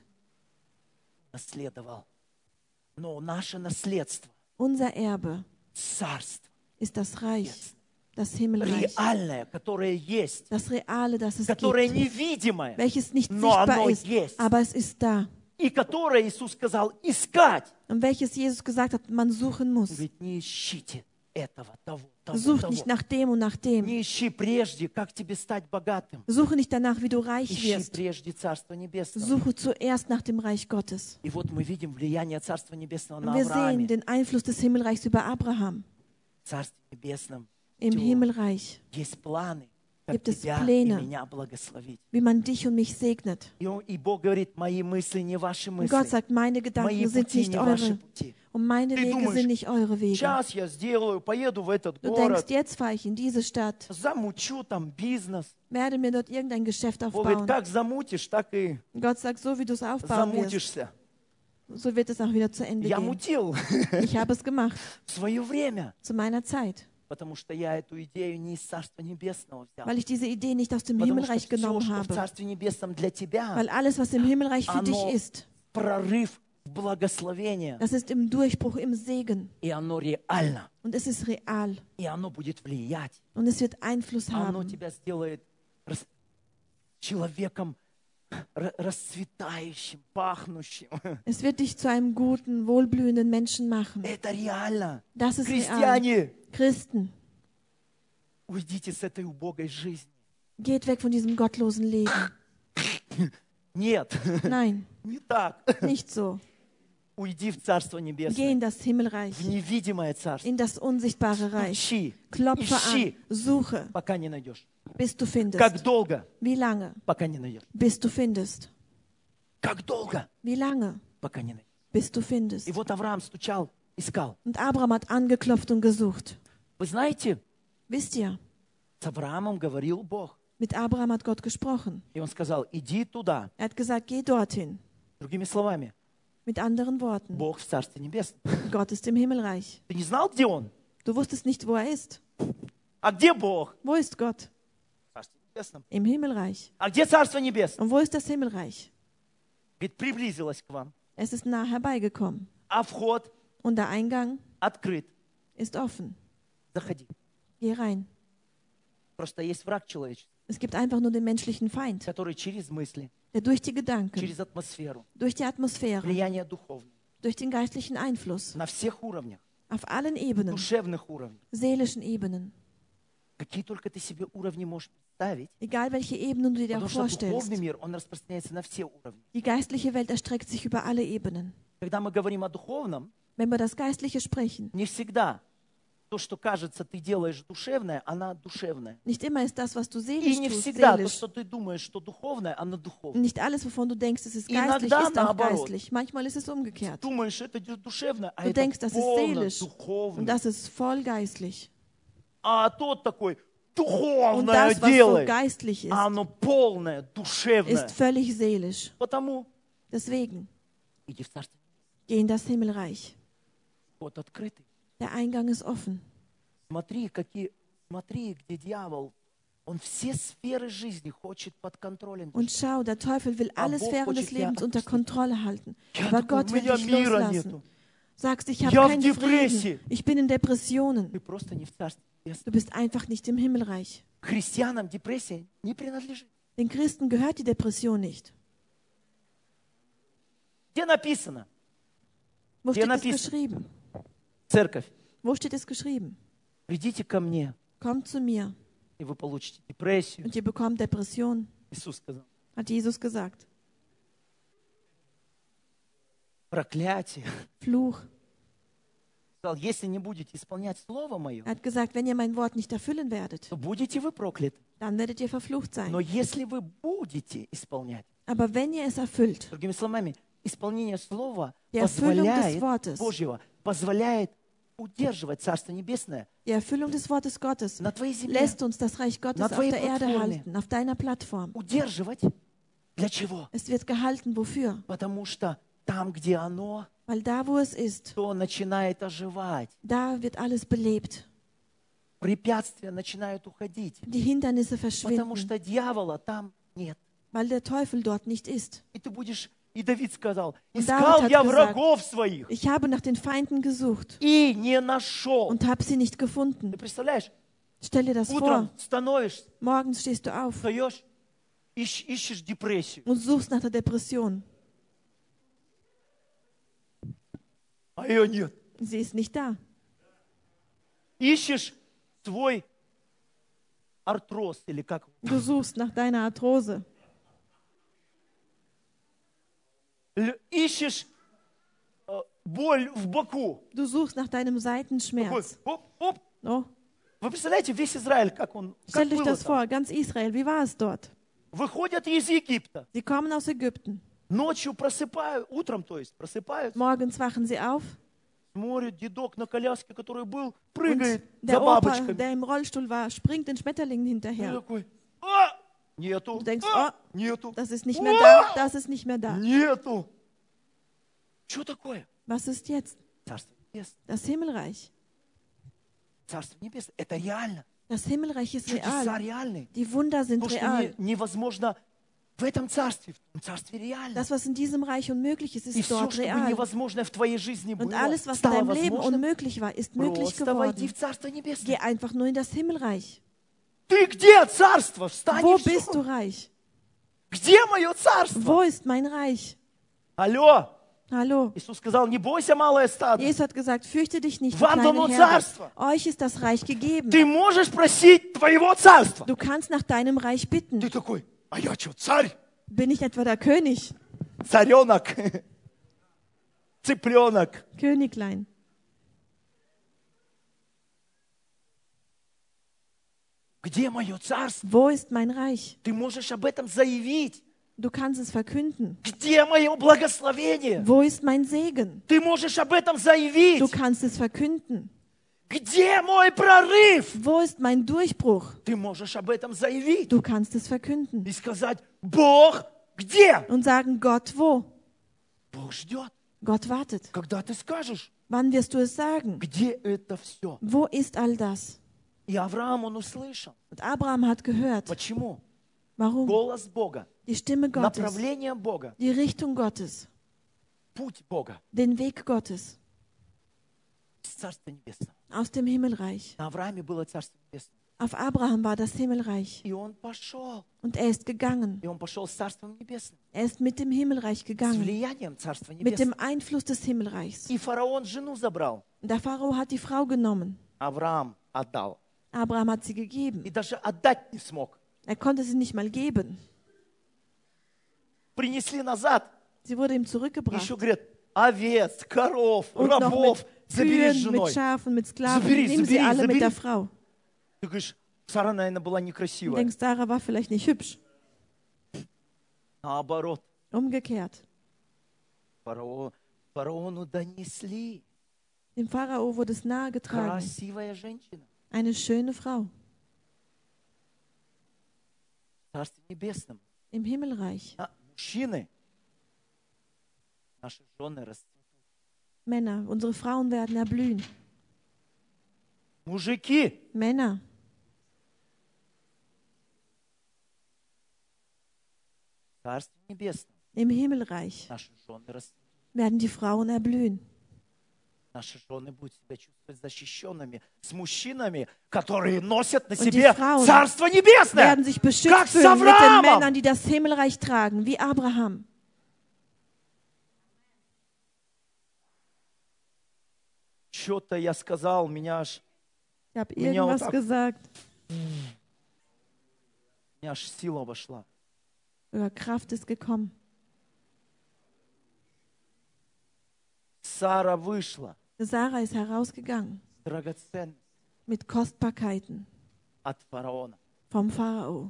наследовал. Но наше наследство, unser Erbe, царство, ist das Reich, das Himmelreich. реальное, которое есть, Das Reale, das es которое gibt, невидимое, welches nicht но sichtbar оно ist, есть. aber es ist da. И которое Иисус сказал искать. Und welches Jesus gesagt hat, man suchen Он muss. говорит, не ищите этого, того, того, Such того. nicht nach dem und nach dem. Не ищи прежде, как тебе стать богатым. Suche nicht danach, wie du reich Ищи wirst. прежде Царство Небесное. Suche zuerst nach dem Reich Gottes. И вот мы видим влияние Царства Небесного Und на wir sehen Аврааме. den Einfluss des Himmelreichs über Abraham. В Царстве Небесном Im всё Himmelreich, есть планы, как gibt es тебя и Pläne. меня благословить. wie man dich und mich segnet. И, он- и Бог говорит, мои мысли не ваши Und мысли. Gott sagt, meine Мои Gedanken sind пути nicht не ваши eure. пути. Und meine Ты Wege думаешь, sind nicht eure Wege. Сейчас я сделаю, поеду в этот Du denkst, город, jetzt fahre ich in diese Stadt, замучу там бизнес. werde mir dort irgendein Geschäft Бог говорит, aufbauen. как замутишь, так и Und Gott sagt, so wie du es aufbauen wirst, замутишься. so wird es auch wieder zu Ende Я gehen. мутил Ich habe es gemacht, в свое время, zu meiner Zeit, потому что я эту идею не из Царства Небесного взял. weil ich diese Idee nicht aus dem Потому что Himmelreich все, genommen что в habe. Царстве Небесном для тебя, Weil alles, was im Himmelreich für dich оно ist, прорыв в благословение, das ist im Durchbruch, im Segen. и оно реально, Und es ist real. и оно будет влиять. Und es wird Einfluss Оно haben. тебя сделает рас- человеком ра- расцветающим, пахнущим. Es wird dich zu einem guten, wohlblühenden Menschen machen. Это реально. Das ist real. Христиане, Christen, уйдите с этой убогой жизни. geht weg von diesem gottlosen Leben. Нет, Nein, не так. nicht so. Уйди в Царство Geh Небесное, in das Himmelreich, в невидимое Царство. in das unsichtbare Reich. Ищи, Klopfe an, ищи, suche, пока не найдешь. bis du Как findest. долго, Wie lange? пока не найдешь. Bis du findest. Как долго, Wie lange? пока не найдешь. Bis du findest. И вот Авраам стучал, искал. Und Abraham hat angeklopft und gesucht. Вы знаете, Wisst ihr, с Авраамом говорил Бог. mit Abraham hat Gott gesprochen. И он сказал, иди туда. Er hat gesagt, geh dorthin. Другими словами, Mit anderen Worten, Бог в Царстве Небесном. Gott ist im Himmelreich. Ты не знал, где Он? Du wusstest nicht, wo er ist. А где Бог? Wo ist Gott? В Царстве Небесном. Im Himmelreich. А где Царство Небесное? Und wo ist das Himmelreich? Говорит, приблизилось к вам. Es ist nah herbeigekommen. А вход Und der Eingang открыт. ist offen. Заходи. Geh rein. Просто есть враг человеческий, Es gibt einfach nur den menschlichen Feind, который через мысли, der durch die Gedanken, через атмосферу, durch die Atmosphäre, влияние духовное, durch den geistlichen Einfluss, на всех уровнях, auf allen Ebenen, душевных уровнях, seelischen Ebenen, какие только ты себе уровни можешь представить, egal welche Ebenen du dir потому auch что vorstellst. духовный мир, он распространяется на все уровни. Die geistliche Welt erstreckt sich über alle Ebenen. Когда мы говорим о духовном, Wenn wir das Geistliche sprechen, не всегда то, что кажется, ты делаешь душевное, она душевная. nicht immer ist das, was du И seelisch не tust, всегда то, seelisch. что ты думаешь, что духовное, оно Und духовное. nicht alles, wovon du denkst, es ist Иногда geistlich, ist auch наоборот. geistlich. Manchmal ist es umgekehrt. Думаешь, это душевное, а Du это denkst, das ist полно seelisch. Und духовное. das ist voll geistlich. А тот такой, Und духовное das, was so делает, geistlich а ist, оно полное, душевное. ist völlig seelisch. Потому Deswegen, иди в Царство. geh in das Himmelreich. Вот открытый. Der Eingang ist offen. Смотри, какие, смотри, где дьявол. Он все сферы жизни хочет под контролем. Und schau, der Teufel will alle Бог Sphären des хочет тебя Lebens unter отпустить. Kontrolle halten. Я Aber такой, Gott у will меня dich мира loslassen. нету. Sagst, ich habe Я в keinen депрессии. Frieden. Ich bin in Depressionen. Ты просто не в Царстве Небесном. Du bist einfach nicht im Himmelreich. Христианам депрессия не принадлежит. Den Christen gehört die Depression nicht. Где написано? Wo Hier steht es написано. geschrieben? Церковь, Wo steht es geschrieben? придите ко мне, Kommt zu mir и вы получите депрессию. und ihr bekommt Depression, Иисус сказал. hat Jesus gesagt. Проклятие. Fluch. Сказал, если не будете исполнять Слово Мое, Er hat gesagt, wenn ihr mein Wort nicht erfüllen werdet, то будете вы прокляты. dann werdet ihr verflucht Но sein. если вы будете исполнять, Aber wenn ihr es erfüllt, другими словами, исполнение Слова Die Erfüllung des позволяет, Wortes. Божьего, позволяет удерживать Царство Небесное die Erfüllung des Wortes Gottes на твоей земле. lässt uns das Reich Gottes Na auf твоей der Erde Plattforme. halten, auf deiner Plattform. Удерживать. Для чего? Es wird gehalten, wofür? Потому что там, где оно, Weil da, wo es ist, то начинает оживать. da wird alles belebt. Препятствия начинают уходить. Die Hindernisse Потому verschwinden, что дьявола там нет. weil der Teufel dort nicht ist. И ты будешь, и Давид сказал, Und искал David hat я gesagt, врагов своих Ich habe nach den Feinden gesucht и не нашел. und habe sie nicht Ты gefunden. представляешь, Stell dir das утром vor. становишься, Morgens stehst du auf встаешь, ищ- ищешь депрессию. und suchst nach der Depression. А ее нет. Sie ist nicht da. Ищешь свой артроз, или как? Du suchst nach deiner Arthrose. Л- Ищешь э, боль в боку. Du suchst nach deinem Такой, Seitenschmerz. оп, оп. Oh, Вы представляете, весь Израиль, как он, как stellt euch было das там? vor, ganz Israel, wie war es dort? Выходят из Египта, Sie kommen aus Ägypten. ночью просыпают, утром, то есть, просыпаются, Morgens wachen sie auf смотрят, дедок на коляске, который был, und прыгает der за Opa, бабочками. der im Rollstuhl war, springt den Schmetterlingen И hinterher. такой, а, нету, Du denkst, а, oh, нету, das ist nicht mehr da, das ist nicht mehr da. нету. Что такое? Was ist jetzt? Царство Небесное. Das Himmelreich. Царство Небесное. Это реально. Das Himmelreich ist Чудеса real. реальные. Die Wunder sind То, что real. не- невозможно в этом царстве, в том царстве реально. Das, was in diesem Reich unmöglich ist, И ist все, dort что real. невозможно в твоей жизни Und было, alles, was in стало deinem Leben возможным, unmöglich war, ist möglich просто войди в geworden. Царство Geh Небесное. einfach nur in das Himmelreich. Ты где, царство? Встань Wo и всё. bist du reich? Где мое царство? Wo ist mein Reich? Алло. Hallo. Иисус сказал, не бойся, малое стадо. Jesus hat gesagt, fürchte dich nicht, du Вам дано kleine Herde. царство. Euch ist das Reich gegeben. Ты можешь просить твоего царства. Du kannst nach deinem Reich bitten. Ты такой, а я что, царь? Bin ich etwa der König? Царенок. Цыпленок. Königlein. Где мое царство? Wo ist mein Reich? Ты можешь об этом заявить. Du kannst es verkünden. Где мое благословение? Wo ist mein Segen? Ты можешь об этом заявить. Du kannst es verkünden. Где мой прорыв? Wo ist mein Durchbruch? Ты можешь об этом заявить. Du kannst es verkünden. И сказать, Бог где? Und sagen, Gott, wo? Бог ждет. Gott wartet. Когда ты скажешь, Wann wirst du es sagen? где это все? Wo ist all das? И Авраам, он услышал. Und Abraham hat gehört. Почему? Warum? Голос Бога, Die Stimme Gottes, направление Бога, die Richtung Gottes, путь Бога den Weg Gottes из Царства Небесного. aus dem Himmelreich. На Аврааме было Царство Небесное. Auf Abraham war das Himmelreich. И он пошел. Und er ist gegangen. И он пошел с Царством Небесным. Er ist mit dem Himmelreich С gegangen. влиянием Царства Mit dem Небесного. Einfluss des Himmelreichs. И фараон жену забрал. Und der Pharao hat die Frau genommen. Авраам отдал. Abraham hat sie gegeben. И даже отдать не смог. Er konnte sie nicht mal geben. Принесли назад. Sie wurde ihm И zurückgebracht. еще говорят, овец, коров, Und noch рабов. mit Забери с Kühen, mit женой. Schafen, mit Sklaven. Забери, Nehmen sie забери, alle mit забери. der Frau. Ты говоришь, Сара, наверное, была Du некрасивая. denkst, Sarah war vielleicht nicht hübsch. Наоборот. Umgekehrt. Фараон, фараону донесли. Dem Pharao wurde es nahegetragen. Красивая женщина. Eine schöne Frau В Царстве Небесном. im Himmelreich. А мужчины, наши жены растут. Männer, unsere Frauen werden erblühen. Мужики, Männer, в Царстве Небесном. im Himmelreich Наши жены растут. werden die Frauen erblühen. Наши жены будут себя чувствовать защищенными с мужчинами, которые носят на Und die себе Frauen Царство Небесное. werden sich Как beschützt с fühlen mit den Авраамом. Männern, die das Himmelreich tragen, wie Abraham. Что-то я сказал, меня аж, Ich habe Меня вот irgendwas так- gesagt. меня аж сила вошла. Oder Kraft ist gekommen. Сара вышла Sarah ist herausgegangen с драгоценностью mit Kostbarkeiten от фараона. vom Pharao.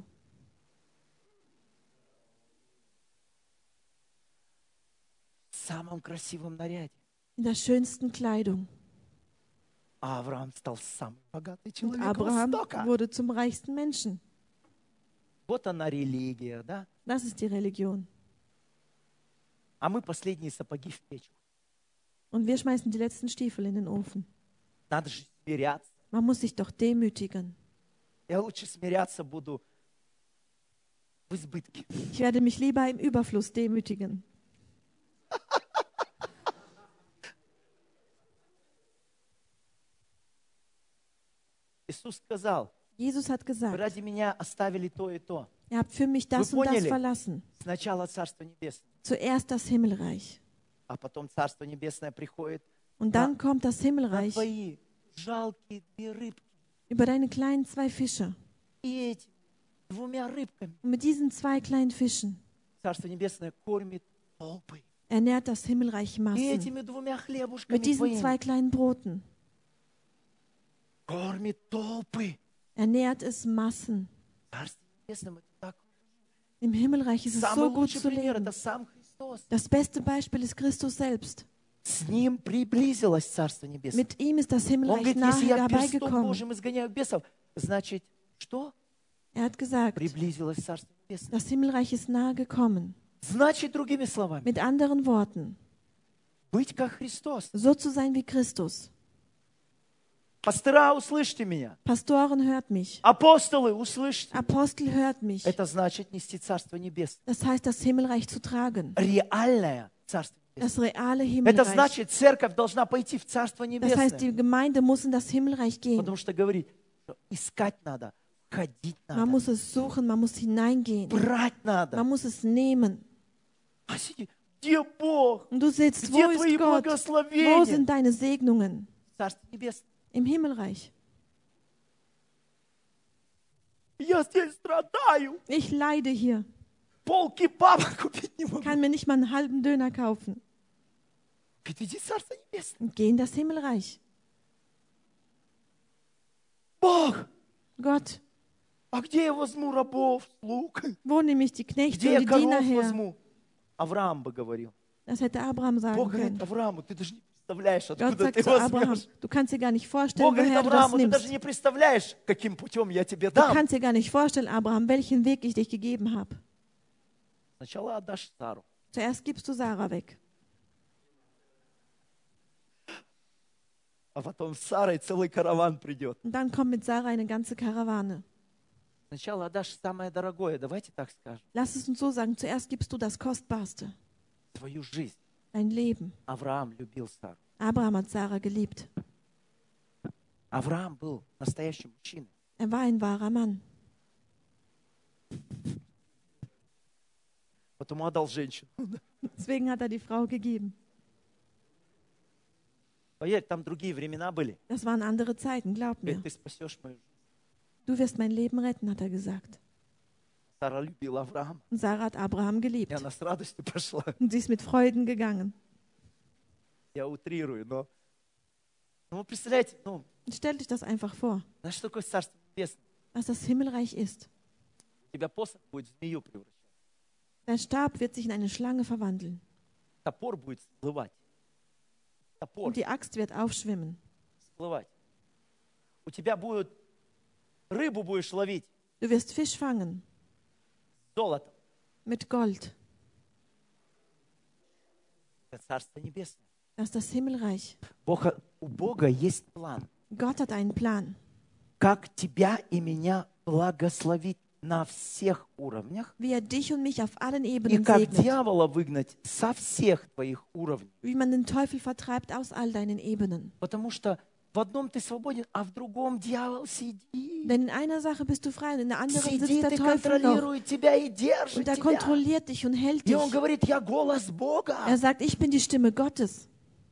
В самом красивом наряде. In der schönsten Kleidung. А Авраам стал самым богатым Und человеком Abraham Востока. wurde zum reichsten Menschen. Вот она религия, да? Das ist die Religion. А мы последние сапоги в печку. Und wir schmeißen die letzten Stiefel in den Ofen. Надо же смиряться. Man muss sich doch demütigen. Я лучше смиряться буду в избытке. Ich werde mich lieber im Überfluss demütigen. Иисус сказал, Jesus hat вы gesagt, ради меня оставили то и то. ihr habt für mich das Вы und das поняли? verlassen. Сначала Царство Небесное, Zuerst das Himmelreich. а потом Царство Небесное приходит Und dann kommt das на Himmelreich твои жалкие две рыбки. über deine kleinen zwei Fische. И этими двумя рыбками Und mit diesen zwei kleinen Fischen Царство Небесное кормит толпы. ernährt das Himmelreich И Massen. этими двумя хлебушками Mit diesen zwei твоими kleinen Broten кормит толпы. ernährt es Massen. В Царстве Небесном это так. Im Himmelreich ist es Самый so gut лучший zu пример leben. это сам Христос. Das beste Beispiel ist Christus selbst. С ним приблизилось Царство Небесное. Mit ihm ist das Он Himmelreich говорит, nahe если я перстом herbeigekommen. Божьим изгоняю бесов, значит, что? Er hat gesagt, Приблизилось Царство Небесное. das Himmelreich ist nahe gekommen. Значит, другими словами, Mit anderen Worten, быть как Христос. so zu sein wie Christus. Пастора, услышьте меня. Pastoren, hört mich. Апостолы, услышьте. Apostel, hört mich. Это значит нести Царство Небесное. Das heißt, das Himmelreich zu tragen. Реальное Царство Небесное. Das reale Это Himmelreich. значит, церковь должна пойти в Царство Das heißt, Небесное. die Gemeinde muss in das Himmelreich gehen. Потому что говорит, что искать надо в находить Man надо, muss es suchen, man muss hineingehen. брать надо. Man muss es nehmen. А сиди, где Бог? Und du sitzt, wo Где ist твои Gott? Wo благословения? sind deine Segnungen? Царство Небесное. Im Himmelreich. Я здесь страдаю. Ich leide hier. Полкебаба купить не могу. Kann mir nicht mal einen halben Döner kaufen. Говорит, иди в Царство Небесное. Und geh in das Himmelreich. Бог, Gott, а где я возьму рабов, слуг? wo nehme ich die Knechte Где я und die Diener коров her? возьму? Авраам бы говорил. Das hätte Abraham sagen Бог говорит können. Аврааму, ты даже не представляешь, Gott откуда sagt ты zu Abraham, возьмешь. du kannst dir gar nicht Бог vorstellen, говорит woher du das Аврааму, ты даже nimmst. не представляешь, каким путем я тебе Du дам. kannst dir gar nicht vorstellen, Abraham, welchen Weg ich dich gegeben habe. Сначала отдашь Сару. Zuerst gibst du Sarah weg. А потом с Сарой целый караван придет. Und dann kommt mit Sarah eine ganze Karawane. Сначала отдашь самое дорогое, давайте так скажем. Lass es uns so sagen, zuerst gibst du das Kostbarste, Твою жизнь. dein Leben. Авраам любил Сару. Abraham hat Sarah geliebt. Авраам был настоящим мужчиной. Er war ein wahrer Mann. Потому отдал женщину. Deswegen hat er die Frau gegeben. Поверь, там другие времена были. Das waren andere Zeiten, glaub mir. Говорит, ты спасешь мою жизнь. Du wirst mein Leben retten, hat er gesagt. Сара любила Авраама. Und Sarah hat Abraham И geliebt. она с радостью пошла. Und sie ist mit Freuden gegangen. Я утрирую, но... Ну, вы представляете, ну, Und stellt euch das einfach vor, знаешь, что такое Царство Небесное? was das Himmelreich ist. У тебя посох будет в змею превращаться. Dein Stab wird sich in eine Schlange verwandeln. Топор будет всплывать. Топор Und die Axt wird aufschwimmen. всплывать. У тебя будет... Рыбу будешь ловить Du wirst Fisch fangen золотом. mit Gold. Это Царство Небесное. Das ist das Himmelreich. Бог, у Бога есть план. Gott hat einen Plan, Как тебя и меня благословить на всех уровнях. wie er dich und mich auf allen И Ebenen как segnet. дьявола выгнать со всех твоих уровней. Wie man den Teufel vertreibt aus all deinen Ebenen. Потому что в одном ты свободен, а в другом дьявол сидит. Denn in einer Sache bist du frei und in der anderen sitzt Сидит der и Teufel noch. контролирует тебя и держит Und er тебя. kontrolliert dich und hält И dich. он говорит, я голос Бога. Er sagt, ich bin die Stimme Gottes.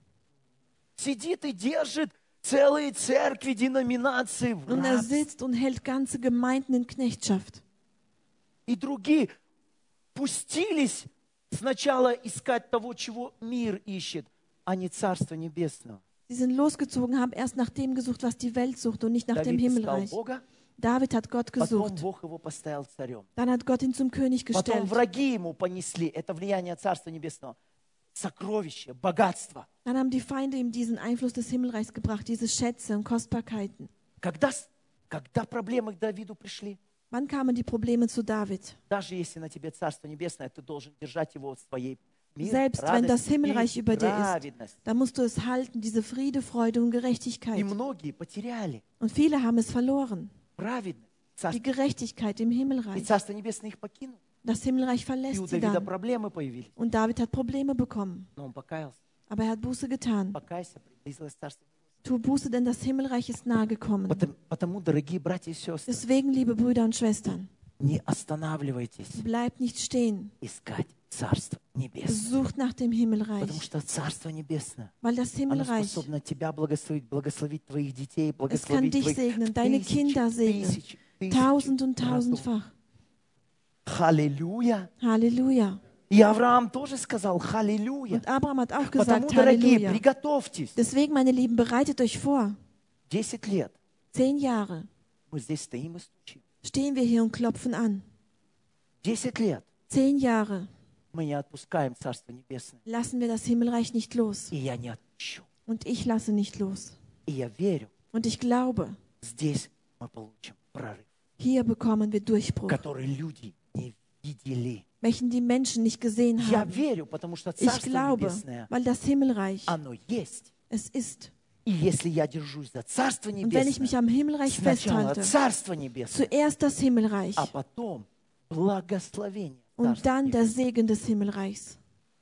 Сидит и держит целые церкви, деноминации в Und er рабстве. sitzt und hält ganze Gemeinden in Knechtschaft. И другие пустились сначала искать того, чего мир ищет, а не Царство Небесного. Sie sind losgezogen, haben erst nach dem gesucht, was die Welt sucht und nicht nach dem Давид искал Himmelreich. Бога, David hat Gott потом gesucht. Бог его поставил царем. Dann hat Gott ihn zum König Потом gestellt. враги ему понесли это влияние Царства Небесного. Сокровища, богатство. Dann haben die Feinde ihm diesen Einfluss des Himmelreichs gebracht, diese Schätze und Kostbarkeiten. Когда, когда проблемы к Давиду пришли, Wann kamen die Probleme zu David? даже если на тебе Царство Небесное, ты должен держать его в своей мире, Selbst wenn das радости Himmelreich и über dir ist, праведности. dann musst du es halten, diese Friede, Freude und И Gerechtigkeit. многие потеряли Und viele haben es verloren. праведность. Die Царство, Gerechtigkeit im и Himmelreich. Царство Небесное их покинуло. Das Himmelreich И verlässt у sie Давида dann. проблемы появились. Und David hat Probleme bekommen. Но он покаялся. Aber er hat Buße getan. Покайся, приблизилось Царство. Tu Buße, denn das Himmelreich ist nahe gekommen. Потому, потому, дорогие братья и сестры, Deswegen, liebe Brüder und Schwestern, не останавливайтесь bleibt nicht stehen. искать Царство Небесное. Sucht nach dem Потому Himmelreich. что Царство Небесное, Weil das оно Himmelreich, способно тебя благословить, благословить твоих детей, es kann благословить dich твоих segnen, deine тысячи, Kinder segnen. тысячи, тысячи Tausend und родов. tausendfach. Халилюя. Halleluja. И Авраам тоже сказал Халилюя. Und Abraham hat auch Потому, gesagt, дорогие, Halleluja. приготовьтесь. Deswegen, meine Lieben, bereitet euch vor. Десять лет Zehn Jahre мы здесь стоим и стучим. stehen wir hier und klopfen an. Десять лет Zehn Jahre мы не отпускаем Царство Небесное. lassen wir das Himmelreich nicht los. И я не отпущу. Und ich lasse nicht los. И я верю, Und ich glaube, здесь мы получим прорыв, hier bekommen wir Durchbruch, который люди не видели. welchen die Menschen nicht gesehen Я haben. верю, потому что Ich Царство glaube, Небесное, weil das Himmelreich, оно есть. es ist. И если я держусь за Царство Und wenn ich mich Небесное, am Himmelreich сначала festhalte, Царство Небесное, zuerst das Himmelreich а потом благословение und Царства dann der Небесного. Segen des Himmelreichs.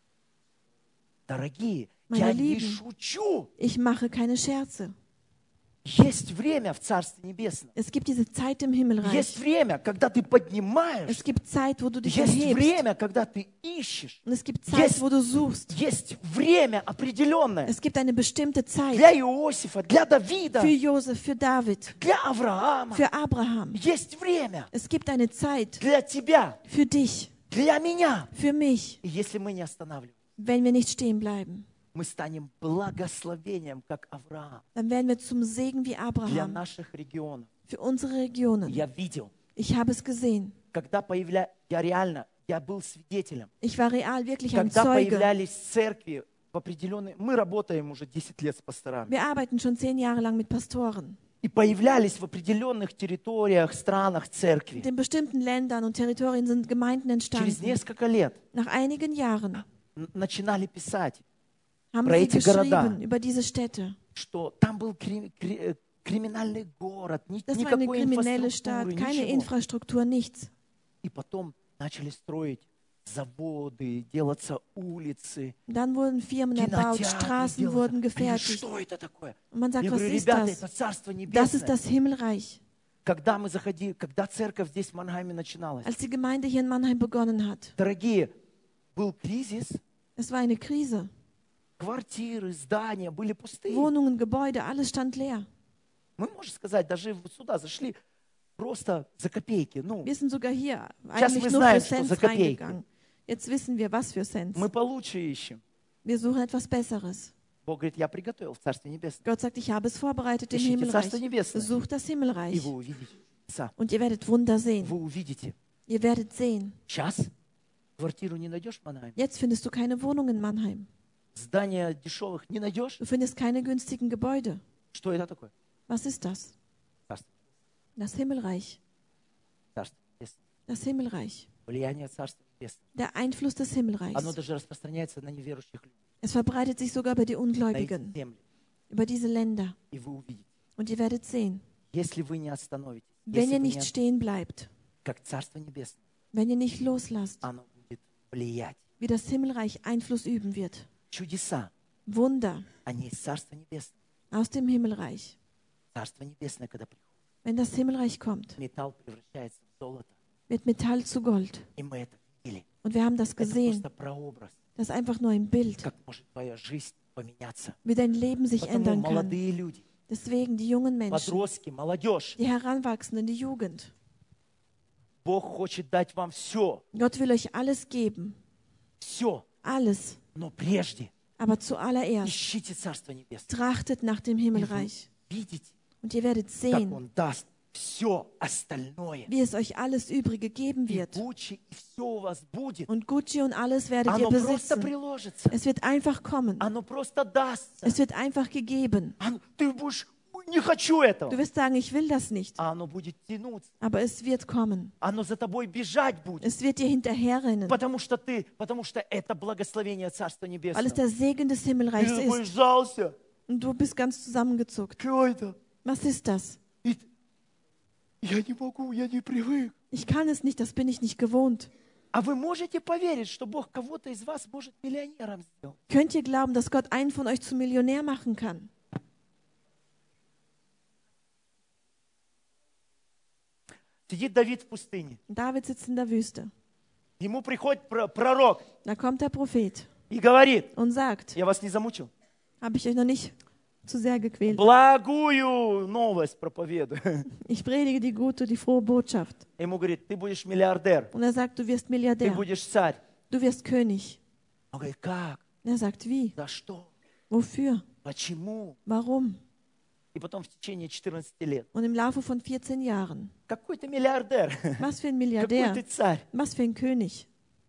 Дорогие, Meine я не Lieben, шучу. Ich mache keine Scherze. Есть время в Царстве Небесном. Es gibt diese Zeit im Himmelreich. Есть время, когда ты поднимаешь. Es gibt Zeit, wo du dich Есть erhebst. время, когда ты ищешь. Und es gibt Zeit, Есть, wo du suchst. есть время определенное Es gibt eine bestimmte Zeit для Иосифа, для Давида, für Josef, für David, для Авраама. für Abraham. Есть время Es gibt eine Zeit для тебя, für dich, для меня. für mich. И если мы не останавливаемся, Wenn wir nicht stehen bleiben, мы станем благословением, как Авраам, dann werden wir zum Segen wie для Abraham наших регионов. für unsere Regionen. Я видел, Ich habe es gesehen. когда появлялись, я реально, я был свидетелем, Ich war real wirklich ein когда Zeuge. появлялись церкви в определенные... Мы работаем уже десять лет с пасторами. Wir arbeiten schon zehn Jahre lang mit Pastoren. И появлялись в определенных территориях, странах церкви. In bestimmten Ländern und Territorien sind Gemeinden Через entstanden. несколько лет Nach einigen Jahren н- начинали писать, haben Про sie эти города. geschrieben über diese Städte. что там был кри- кри- э, криминальный город, ни- Das war eine никакой kriminelle Stadt, инфраструктуры, keine ничего. Infrastruktur, nichts. И потом начали строить заводы, делаться улицы, Dann wurden Firmen erbaut, кинотеатры Straßen делаться. wurden Они говорят, gefertigt. что это такое? Und man sagt, Я was говорю, ist ребята, das? это Царство Das ist Небесное. das Himmelreich. Когда мы заходили, когда церковь здесь в Мангайме начиналась, Als die Gemeinde hier in Mannheim begonnen hat, дорогие, был кризис, es war eine Krise. квартиры, здания были пустые. Wohnungen, Gebäude, alles stand leer. Мы, можно сказать, даже вот сюда зашли просто за копейки. Ну, Wir sind sogar hier Сейчас eigentlich мы nur знаем, für что Cents за копейки. reingegangen. Jetzt wissen wir, was für Cents. мы получше ищем. Wir suchen etwas Besseres. Бог говорит, я приготовил в Царстве Небесном. Gott sagt, ich habe es vorbereitet im Ищите Царство Himmelreich. Небесное, Sucht das и Himmelreich вы увидите чудеса. und ihr werdet Wunder sehen. Вы увидите. Ihr werdet sehen. Сейчас квартиру не найдешь в Мангайме. Jetzt findest du keine Wohnung in Mannheim. Здания дешевых не найдешь. Du findest keine günstigen Gebäude. Что это такое? Was ist das? Царство. Das Himmelreich. Царство Небесное. Das Himmelreich. Влияние Царства Небесного. Der Einfluss des Himmelreichs. Оно даже распространяется на неверующих людей. Es verbreitet sich sogar bei den На эти Ungläubigen, земли. über diese Länder. И вы увидите. Und ihr werdet sehen, Если вы не остановитесь, wenn если ihr вы nicht не, stehen bleibt, как Царство Небесное, wenn ihr nicht loslasst, оно будет влиять. wie das Himmelreich Einfluss üben wird. Чудеса, Wunder они из Царства Небесного. aus dem Himmelreich. Царство Небесное, когда приходит, Wenn das Himmelreich kommt, металл превращается в золото. wird Metall zu Gold. И мы это видели. Und wir haben das Это gesehen. просто прообраз, Das ist einfach nur ein Bild, как может твоя жизнь поменяться. wie dein Leben sich Потому ändern kann. молодые люди, Deswegen die jungen Menschen, подростки, молодежь, die Heranwachsenden, die Jugend. Бог хочет дать вам все, Gott will euch alles geben. все. Alles. Но прежде Aber zuallererst ищите Царство Небесное. trachtet nach dem И вы Himmelreich. видите, Und ihr werdet как sehen, Он даст все остальное. wie es euch alles Übrige geben И wird. Гуччи, и все у вас будет. Und Gucci und alles werdet ihr Оно просто besitzen. приложится. Es wird einfach kommen. Оно просто дастся. Es wird einfach gegeben. Оно- Ты будешь, не хочу этого. Du wirst sagen, ich will das nicht. А оно будет тянуться. Aber es wird kommen. Оно за тобой бежать будет. Es wird dir hinterherrennen, Потому что ты, потому что это благословение Царства weil es Небесного. der Segen des Himmelreichs Ты такой ist. сжался. Und du bist ganz zusammengezuckt. Что это? Was ist das? И т- Я не могу, я не привык. Ich kann es nicht, das bin ich nicht gewohnt. А вы можете поверить, что Бог кого-то из вас может миллионером сделать? Könnt ihr glauben, dass Gott einen von euch zum Millionär machen kann? Сидит Давид в пустыне. David sitzt in der Wüste. Ему приходит про- пророк Da kommt der Prophet и говорит, und sagt, я вас не замучил, habe ich euch noch nicht zu sehr gequält. благую новость проповедую. Ich predige die gute, die frohe Botschaft. Ему говорит, ты будешь миллиардер, Und er sagt, du wirst ты Milliardär, будешь царь. du wirst König. Он говорит, как? Und er sagt, wie? За что? Wofür? Почему? Warum? И потом в течение четырнадцати лет. Und im Laufe von vierzehn Jahren. Какой ты миллиардер? Was für ein Какой Milliardär? ты царь? Was für ein König?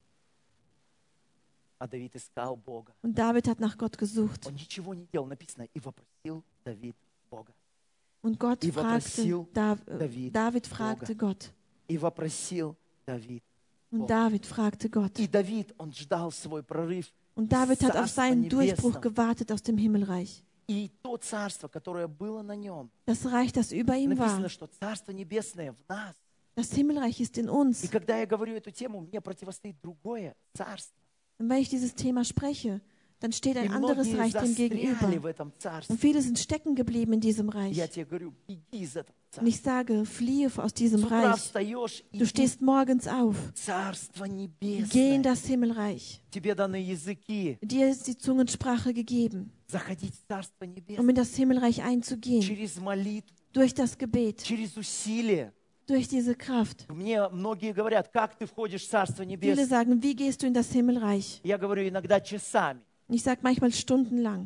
А Давид искал Бога. Und David hat nach Gott gesucht. Он ничего не делал. Написано, и вопросил Давид Бога. Und Gott И fragte, вопросил Dav Давид David fragte Gott. И вопросил Давид. Und David fragte Gott. И Давид, он ждал свой прорыв. Und David hat auf Царства seinen Durchbruch Небесного. gewartet aus dem Himmelreich. И то царство, которое было на нем. Das Reich, das über ihm Написано, war. что Царство Небесное в нас. Das Himmelreich ist in И uns. когда я говорю эту тему, мне противостоит другое царство. Und wenn ich dieses Thema spreche, dann steht И ein anderes многие Reich dem застряли gegenüber. в этом царстве. Und viele sind stecken geblieben in diesem Я Reich. тебе говорю, беги из этого Und ich царства. sage, fliehe aus diesem С утра Reich. встаешь, Du иди stehst morgens auf. в Царство Geh in Небесное. das Himmelreich. Тебе даны языки. Dir ist die Zungensprache gegeben, Заходить в Царство um Небесное. in das Himmelreich einzugehen. Через молитву, Durch das Gebet, через усилие. durch diese Kraft. Мне многие говорят, как ты входишь в Царство Viele Небесное? sagen, wie gehst du in das Himmelreich? Я говорю, иногда часами. Und ich sage manchmal stundenlang.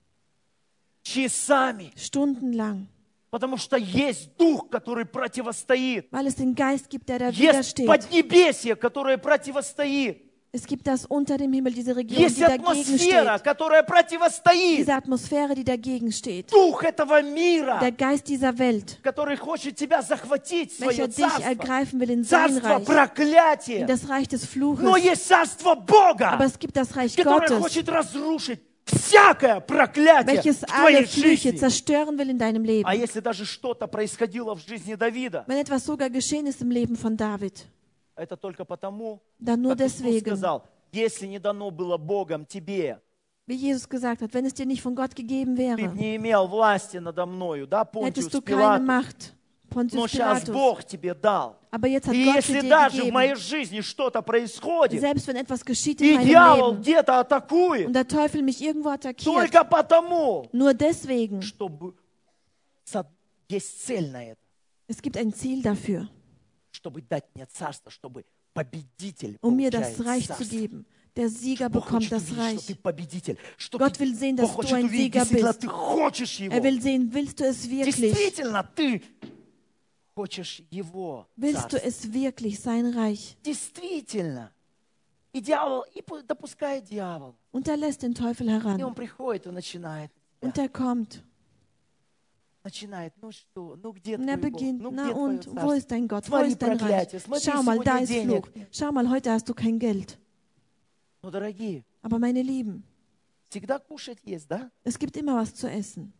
Часами. Stundenlang. Потому что есть дух, который противостоит. Weil es den Geist gibt, der da Есть widersteht. поднебесье, которое противостоит. Es gibt das unter dem Himmel, diese Region, Есть die dagegen атмосфера, steht. которая противостоит. Diese Atmosphäre, die dagegen steht. Дух этого мира, Der Geist dieser Welt, который хочет тебя захватить в свое welcher dich царство. ergreifen will in sein Царство Reich, проклятия. in das Reich des Fluches. Но есть царство Бога, Aber es gibt das Reich которое Gottes, хочет разрушить всякое проклятие welches в твоей alle Flüche жизни. zerstören will in deinem Leben. А если даже что-то происходило в жизни Давида, Wenn etwas sogar geschehen ist im Leben von David, это только потому, dann nur как Иисус deswegen, сказал, если не дано было Богом тебе, wie Jesus gesagt hat, wenn es dir nicht von Gott gegeben ты wäre, бы не имел власти надо мною, да, Понтиус hättest du keine Пилату, Macht. но Pontius сейчас Pilatus. Бог тебе дал. Aber jetzt hat И Gott если für dir даже в моей gegeben, жизни что-то происходит, selbst wenn etwas geschieht in и meinem дьявол Leben где-то und атакует, der Teufel mich irgendwo attackiert, только потому, nur deswegen, чтобы со- есть цель на это, es gibt ein Ziel dafür, чтобы дать мне царство, чтобы победитель um mir получает das Reich zu царство. geben. Der Sieger Бог bekommt хочет das увидеть, что Reich. ты победитель, что Gott ты, will sehen, Бог dass du хочет ein увидеть, Sieger действительно, bist. ты хочешь Его. Er will sehen, willst du es wirklich? Действительно, ты хочешь Его Willst du царство. es wirklich, sein Reich? Действительно. И дьявол, и пу- допускает дьявол. Und er lässt den Teufel И heran. он приходит и начинает. Und er kommt. Начинает, ну что, ну где Und er твой Бог? beginnt, Ну na где твое und, wo царство? ist dein Gott? Wo Смотри ist dein Reich? проклятие, смотри, Schau mal, da сегодня ist денег Fluch. нет. Schau mal, heute hast du kein Geld. Ну, дорогие, Aber meine Lieben, всегда кушать есть, да? es gibt immer was zu essen.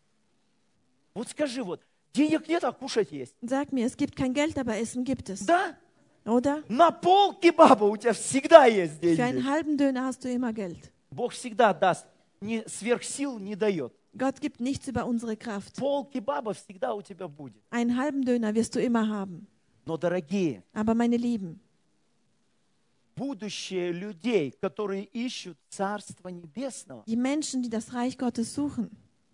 Вот скажи, вот, денег нет, а кушать есть. Sag mir, es gibt kein Geld, aber Essen gibt es. Да? Oder? На пол кебаба у тебя всегда есть Für einen деньги. halben Döner hast du immer Geld. Бог всегда даст, не, сверх сил не дает. Gott gibt nichts über unsere Kraft. Пол кебаба всегда у тебя будет. Einen halben Döner wirst du immer haben. Но, дорогие, Aber meine Lieben, будущее людей, которые ищут Царство Небесного, die Menschen, die das Reich Gottes suchen,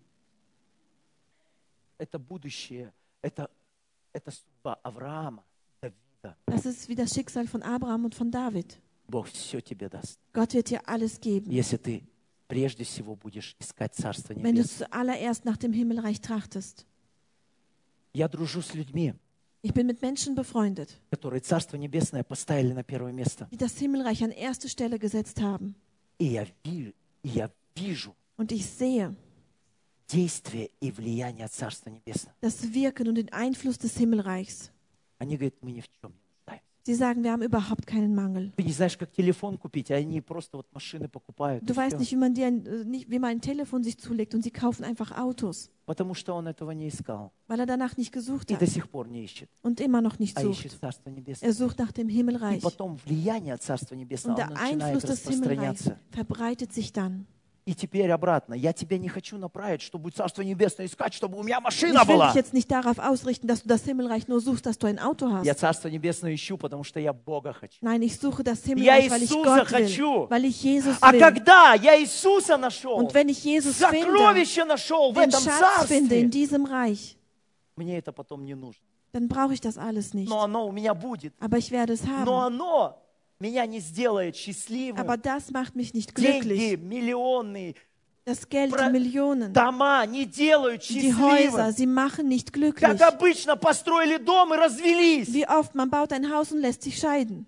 это будущее, это, это судьба Авраама, Давида. das ist wie das Schicksal von Abraham und von David. Бог все тебе даст, Gott wird dir alles geben, если ты прежде всего будешь искать Царство wenn du Небесное. zuallererst nach dem Himmelreich trachtest. Я дружу с людьми, Ich bin mit Menschen befreundet, которые Царство Небесное поставили на первое место. die das Himmelreich an erste Stelle gesetzt haben. И я вижу, и я вижу Und ich sehe действие и влияние Царства Небесного. das Wirken und den Einfluss des Himmelreichs. Они говорят, мы ни в чем не нуждаемся. Sie sagen, wir haben überhaupt keinen Mangel. Ты не знаешь, как телефон купить, а они просто вот машины покупают. Du и weißt всё. nicht, wie man, dir ein, äh, nicht, wie man ein Telefon sich zulegt und sie kaufen einfach Autos, Потому что он этого не искал. weil er danach nicht gesucht И hat до сих пор не ищет, und immer noch nicht а ищет sucht. Царство Небесное. Er sucht nach dem И Himmelreich. потом влияние Царства Небесного, Und оно der начинает Einfluss des Himmelreichs распространяться. verbreitet sich dann. И теперь обратно. Я тебя не хочу направить, чтобы Царство Небесное искать, чтобы у меня машина Ich will была. dich jetzt nicht darauf ausrichten, dass du das Himmelreich nur suchst, dass du ein Auto Я hast. Царство Небесное ищу, потому что я Бога хочу. Nein, ich suche das Я Himmelreich, weil ich Иисуса Gott хочу. will, weil ich Jesus А will. когда я Иисуса нашел, Und wenn ich Jesus finde, сокровище нашел в den этом Schatz finde in царстве, diesem Reich, мне это потом не нужно. dann brauche ich das alles nicht. Но оно у меня будет. Aber ich werde es Но haben. оно меня не сделает Aber счастливым. das macht mich nicht Деньги, glücklich. миллионы, Das Geld, Про- die Millionen, дома не делают die Häuser, счастливым. sie machen nicht Как glücklich. обычно, построили дом и развелись. Wie oft, man baut ein Haus und lässt sich scheiden.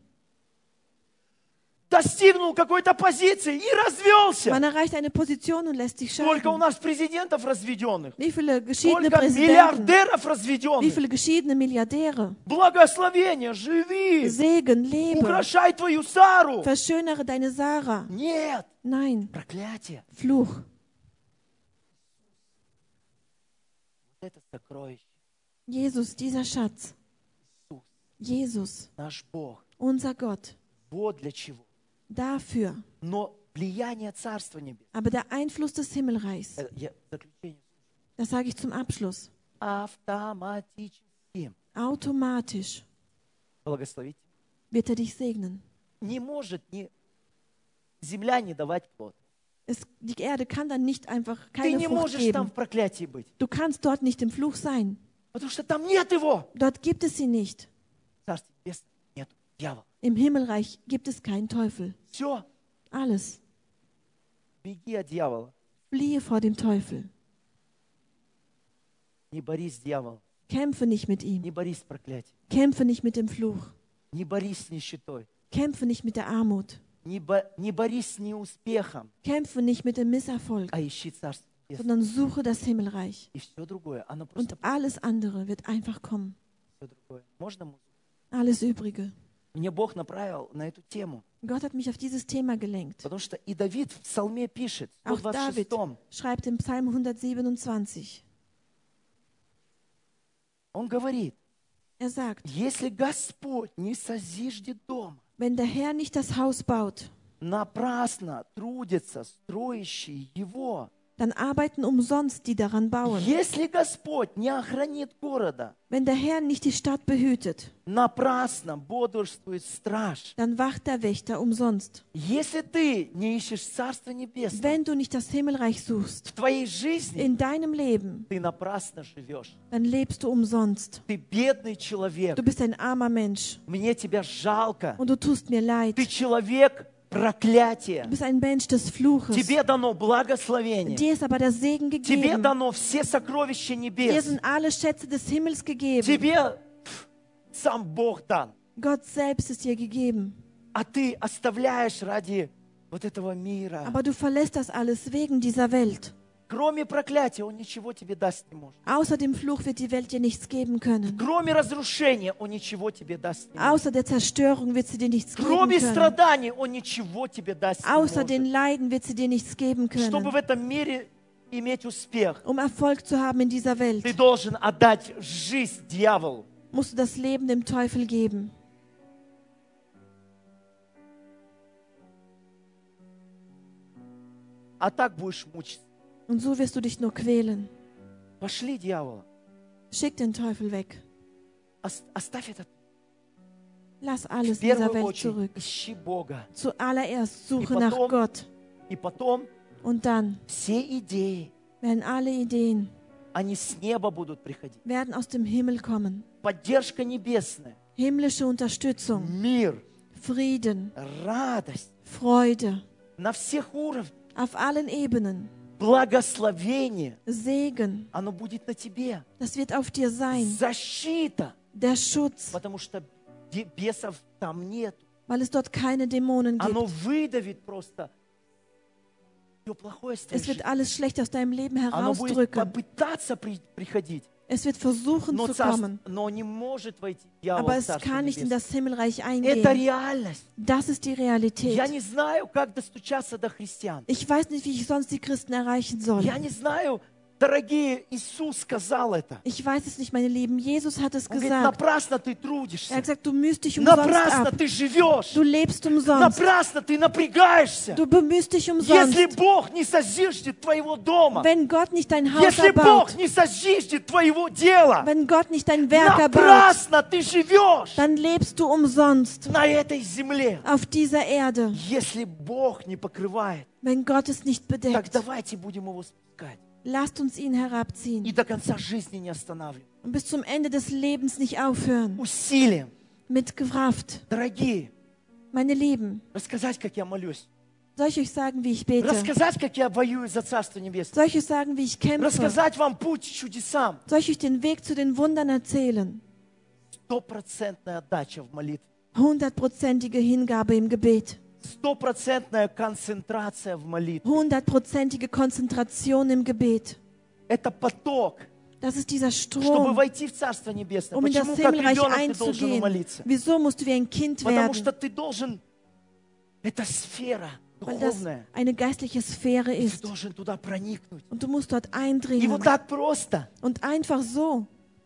Достигнул какой-то позиции и развелся. Man erreicht eine Position und lässt sich Сколько у scheiden. нас президентов разведенных? Wie viele geschiedene Сколько Präsidenten, миллиардеров wie разведенных? viele geschiedene Milliardäre. Благословение, живи. Segen, lebe, Украшай твою Сару. verschönere deine Sarah. Нет, Nein, проклятие. Fluch. Вот это сокровище. Jesus, dieser Schatz. Иисус, Jesus, наш Бог. unser Gott. Вот для чего. Dafür. Но влияние Царства Небесного. Aber der Einfluss des Himmelreichs, Э, я- заключение. das sage ich zum Abschluss, Автоматически automatisch благословить. wird er dich segnen. Не может ни земля не давать плод. Es, die Erde kann dann nicht einfach Ты keine не Frucht можешь там geben. в проклятии быть, Du kannst dort nicht im Fluch sein. потому что там нет его. Dort gibt es sie nicht. В Царстве Небесном нет дьявола. Im Himmelreich gibt es keinen Teufel. Все, Alles. беги от дьявола. Fliehe vor dem Teufel. Не борись с дьяволом, Kämpfe nicht mit ihm. не борись с проклятием, Kämpfe nicht mit dem Fluch. не борись с нищетой, Kämpfe nicht mit der Armut. не, бо- не борись с неуспехом, Kämpfe nicht mit dem Misserfolg, а ищи Царство Небесное. sondern suche das Himmelreich. И все другое, оно просто Und alles andere wird einfach kommen. все другое. Можно музыку? Alles Übrige. Мне Бог направил на эту тему, Gott hat mich auf dieses Thema gelenkt. потому что и Давид в Псалме пишет, в Auch сто двадцать David шестом, schreibt im Psalm hundertsiebenundzwanzig. он говорит, Er sagt, если Господь не созиждет дом, wenn der Herr nicht das Haus baut, напрасно трудятся строящие его. dann arbeiten umsonst die daran bauen. Если Господь не охранит города, Wenn der Herr nicht die Stadt behütet, напрасно бодрствует страж. dann wacht der Wächter umsonst. Если ты не ищешь Царство Небесное Wenn du nicht das Himmelreich в suchst, твоей жизни, in deinem Leben, ты напрасно живешь. dann lebst du umsonst. Ты bедный человек. Du bist ein armer Mensch Мне тебя жалко. und du tust mir leid. Ты человек проклятия. Du bist ein Mensch des Fluches. Тебе дано благословение. Dir ist aber der Segen Тебе gegeben. дано все сокровища Dir небес. sind alle Schätze des Himmels gegeben. Тебе пф, сам Бог дан. Gott selbst ist dir gegeben. А ты оставляешь ради вот этого мира. Aber du verlässt das alles wegen dieser Welt. Кроме проклятия Он ничего тебе даст не может. Außer dem Fluch wird die Welt dir nichts geben können. Кроме разрушения Он ничего тебе даст не может. Außer der Zerstörung wird sie dir nichts geben Кроме können. страданий Он ничего тебе даст не Außer den может. Leiden wird sie dir nichts geben Чтобы в können. этом мире иметь успех, Um Erfolg zu haben in dieser ты Welt, должен отдать жизнь дьяволу. musst du das Leben dem Teufel geben. А так будешь мучиться. Und so wirst du dich nur quälen. Пошли дьявола. Schick den Teufel weg. Ос- Оставь этот. Lass В alles dieser первую Welt очередь zurück. ищи Бога. Zuallererst suche И nach потом- Gott. И потом Und dann все идеи, werden alle Ideen они с неба будут приходить. werden aus dem Himmel kommen. Поддержка небесная, Himmlische Unterstützung, мир, Frieden, радость Freude на всех уровнях, auf allen Ebenen, благословение, Segen, оно будет на тебе. das wird auf dir sein. Защита, Der Schutz, потому что де- бесов там нет. weil es dort keine Dämonen Оно gibt. выдавит просто все плохое с твоей Es wird жизни. alles schlecht aus deinem Leben Оно будет herausdrücken. попытаться при- приходить, Es wird versuchen но, zu царство, kommen, но не может войти дьявол aber в es Царство kann nicht in Небесное. das Himmelreich Это eingehen. реальность. Das ist die Realität. Я не знаю, как достучаться до христиан. Ich weiß nicht, wie ich sonst die Christen erreichen soll. Я не знаю, дорогие, Иисус сказал это. Ich weiß es nicht, meine Lieben. Jesus hat es Он говорит, gesagt. напрасно ты Er hat трудишься. gesagt, du mühst dich umsonst Напрасно ab. ты живешь. Du lebst umsonst. Напрасно ты напрягаешься. Du bemühst dich umsonst. Если Бог не созиждет твоего дома, Wenn Gott nicht dein Haus если erbaut, Бог не созиждет твоего дела, wenn Gott nicht dein Werk erbaut, напрасно ты живешь dann lebst du umsonst на этой земле. auf dieser Erde. Если Бог не покрывает, Wenn Gott es nicht так bedeckt, давайте будем его спускать. lasst uns ihn И herabziehen до конца жизни не останавливаем. und bis zum Ende des Lebens nicht aufhören. Усилием, Mit Kraft. дорогие, Meine Lieben, рассказать, как я молюсь. soll ich euch sagen, wie ich bete? Рассказать, как я воюю за Царство Небесное. Soll ich euch sagen, wie ich kämpfe? Рассказать вам путь к чудесам. Soll ich euch den Weg zu den Wundern erzählen? Стопроцентная отдача в молитве. Hundertprozentige Hingabe im Gebet. Стопроцентная концентрация в молитве. Hundertprozentige Konzentration im Gebet. Это поток, Das ist dieser чтобы Strom, войти в Царство Небесное. um in das Почему как Himmelreich ребенок ты должен einzugehen. молиться? Wieso musst du wie ein Kind Потому werden? что ты должен, это сфера Weil das духовная. eine geistliche Sphäre И ты ist. должен туда проникнуть. Und du musst dort И eindringen. вот так просто. Und einfach so.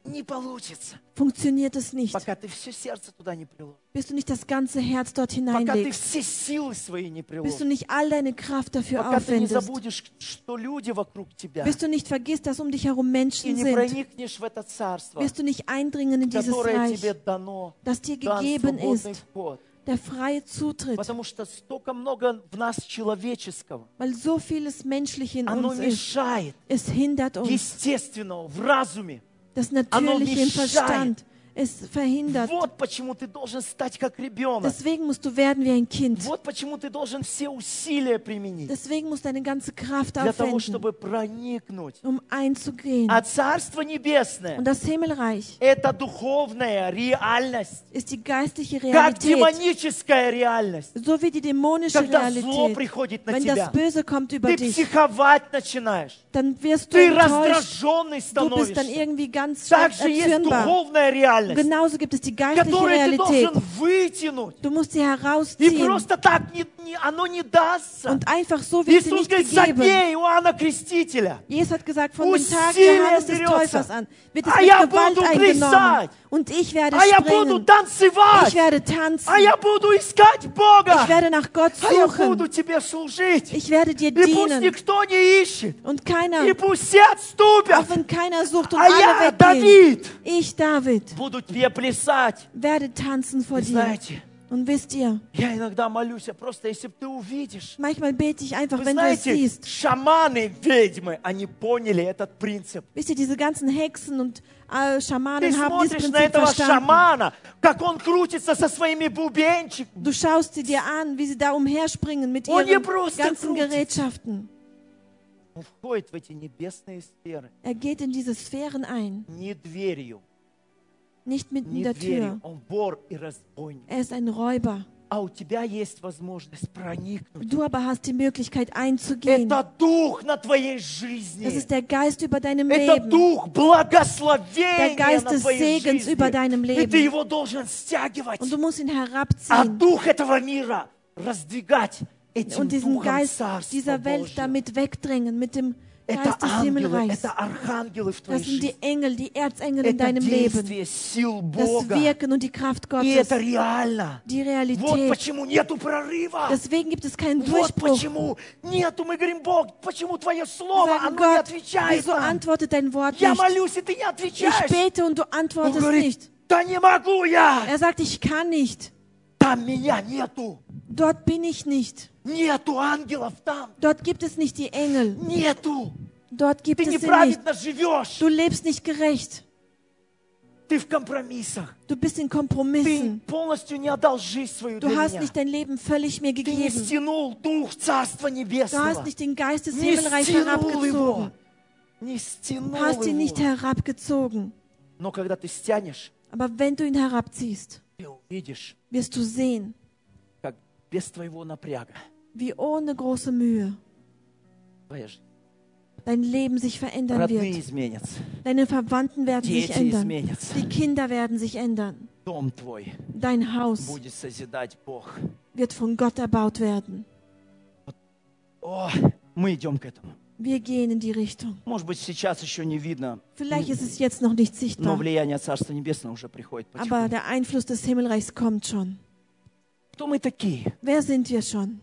не получится, funktioniert es nicht, пока ты все сердце туда не приложишь, bis du nicht das ganze Herz dort пока ты hineinlegst, все силы свои не bis du приложишь, nicht all deine Kraft dafür пока ты не aufwendest, забудешь, что люди вокруг тебя, bis du nicht vergisst, dass um dich herum и Menschen не sind, проникнешь в это царство, wirst du nicht eindringen in dieses которое тебе Reich, дано, das dir дан gegeben свободный ist, вход. der freie Zutritt, Потому что столько много в нас человеческого, weil so vieles Menschliche in оно uns ist. мешает Es hindert uns. естественного в разуме. Das Natürliche im мешает. Verstand. Es verhindert. Вот почему ты должен стать как ребенок. Deswegen musst du werden wie ein Kind. Вот почему ты должен все усилия применить Deswegen musst du deine ganze Kraft для того, aufwenden, чтобы проникнуть. um einzugehen. А Царство Небесное Und das Himmelreich – это духовная реальность, ist die geistliche как Realität. демоническая реальность. So wie die dämonische Когда зло Realität. приходит на Wenn тебя, das Böse kommt über ты dich, психовать начинаешь, dann wirst du ты enttäuscht. раздраженный Du bist dann становишься. irgendwie ganz Также есть erzürnbar. духовная реальность, Genauso gibt es die geistliche которую ты Realität. должен вытянуть. Du musst sie И herausziehen. просто так не, не- оно не дастся. Und einfach so wird sie Иисус nicht говорит, gegeben. Сакей, Иоанна Крестителя. Jesus hat gesagt, von dem Tag Усилие Johannes des берется. Täufers an wird es А mit я Gewalt буду eingenommen. плясать. Und ich werde А я буду springen. танцевать. Ich werde tanzen. А я буду искать Бога. Ich werde nach Gott А я буду suchen. тебе служить. Ich werde dir И пусть dienen. никто не ищет. Und keiner, И пусть все отступят. auch wenn keiner sucht und А alle я, weggehen. Давид, Ich, David, буду тебе плясать. werde tanzen vor И dir. знаете, Und wisst ihr, я иногда молюсь, а просто если бы ты увидишь. manchmal bete ich einfach, Вы wenn du es знаете, siehst. шаманы, ведьмы, они поняли этот принцип. Wisst ihr, diese ganzen Hexen und äh, Ты Schamanen haben dieses смотришь на Prinzip этого verstanden. шамана, как он крутится со своими бубенчиками. Du schaust sie dir an, wie sie da umherspringen mit Он не ihren просто ganzen крутится. Gerätschaften. Он входит в эти небесные сферы Er geht in diese Sphären ein, не дверью, nicht mitten in не der дверью. Tür. Он вор и разбойник. Er ist ein Räuber. А у тебя есть возможность проникнуть. Du aber hast die Möglichkeit einzugehen. Это дух на твоей Das жизни. ist der Geist über deinem Это Leben. дух благословения Der Geist на des твоей Segens жизни. über deinem И Leben. ты его должен стягивать. Und du musst ihn А herabziehen дух этого мира раздвигать этим und diesen духом Geist Царства dieser Welt Божьего. damit wegdrängen, mit dem Это Geist des ангелы, Himmelreichs. это архангелы в твоей Das sind die жизни. Engel, die Erzengel in Это deinem Leben. действие сил Das Бога. Wirken und die Kraft И Gottes. это реально. Die Вот Realität. почему нету прорыва. Deswegen gibt es keinen Вот Durchbruch. почему нету. Мы говорим, Бог, почему Твое Wir Слово, sagen, оно не Gott, отвечает wieso нам? antwortet dein Wort Я nicht? молюсь, и Ты не Ich отвечаешь. bete und du Он antwortest говорит, nicht. да не могу я. Er sagt, ich kann nicht. Там меня нету. Dort bin ich nicht. Нету ангелов там. Dort gibt es nicht die Engel. Nету. Dort gibt Ты es sie nicht. неправедно живешь. Du lebst nicht gerecht. Ты в компромиссах. Du bist in Ты Kompromissen. полностью не отдал жизнь свою Du для hast меня. nicht dein Leben völlig mir Ты не gegeben. стянул дух Царства Du Небесного. hast nicht den Geist des Не Himmelreichs стянул его. herabgezogen. Не стянул Hast ihn nicht его. herabgezogen. Но когда ты стянешь, Aber wenn du ihn herabziehst, ты увидишь, wirst du sehen, как без твоего напряга wie ohne große Mühe твоя жизнь. dein Leben sich verändern Родные wird. изменятся. Deine Verwandten werden sich Дети ändern. изменятся. Die Kinder werden sich ändern. Дом твой Dein Haus будет созидать Бог. wird von Gott erbaut werden. О, мы идем к этому. Wir gehen in die Richtung. Может быть, сейчас еще не видно, Vielleicht ist es jetzt noch nicht но sichtbar, влияние Царства Небесного уже приходит aber потихоньку. der Einfluss des Himmelreichs kommt schon. Кто мы такие? Wer sind wir schon?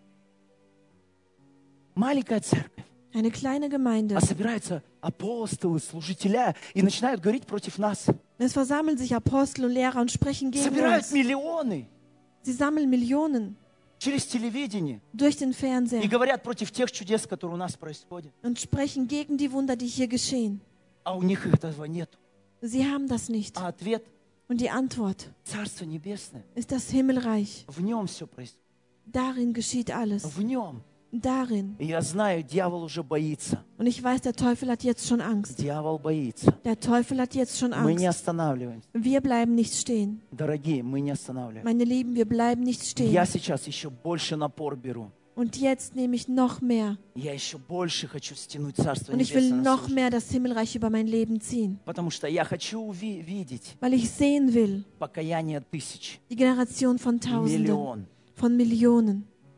Маленькая церковь. Eine kleine Gemeinde. А собираются апостолы, служителя и начинают говорить против нас. Es versammeln sich Apostel und Lehrer und sprechen gegen Собирают uns. миллионы Sie sammeln Millionen через телевидение durch den и Fernseher говорят против тех чудес, которые у нас происходят. und sprechen gegen die Wunder, die hier geschehen. А у них этого нет. Sie haben das nicht. А ответ Und die Antwort – Царство Небесное. ist das Himmelreich. В нем все происходит. Darin geschieht alles. В нем. Darin. И я знаю, дьявол уже боится. Und ich weiß, der Teufel hat jetzt schon Angst. Дьявол боится. Der Teufel hat jetzt schon Мы не Angst. останавливаемся. Wir bleiben nicht stehen. Дорогие, мы не останавливаемся. Meine Lieben, wir bleiben nicht Я stehen. сейчас еще больше напор беру. Und jetzt nehme ich noch mehr. Я еще больше хочу стянуть Царство Und ich will Небесное на noch свою жизнь. mehr das Himmelreich über mein Leben ziehen. Потому что я хочу уви- видеть Weil ich sehen will, покаяние тысяч, die Generation von Tausenden, миллион. von Millionen.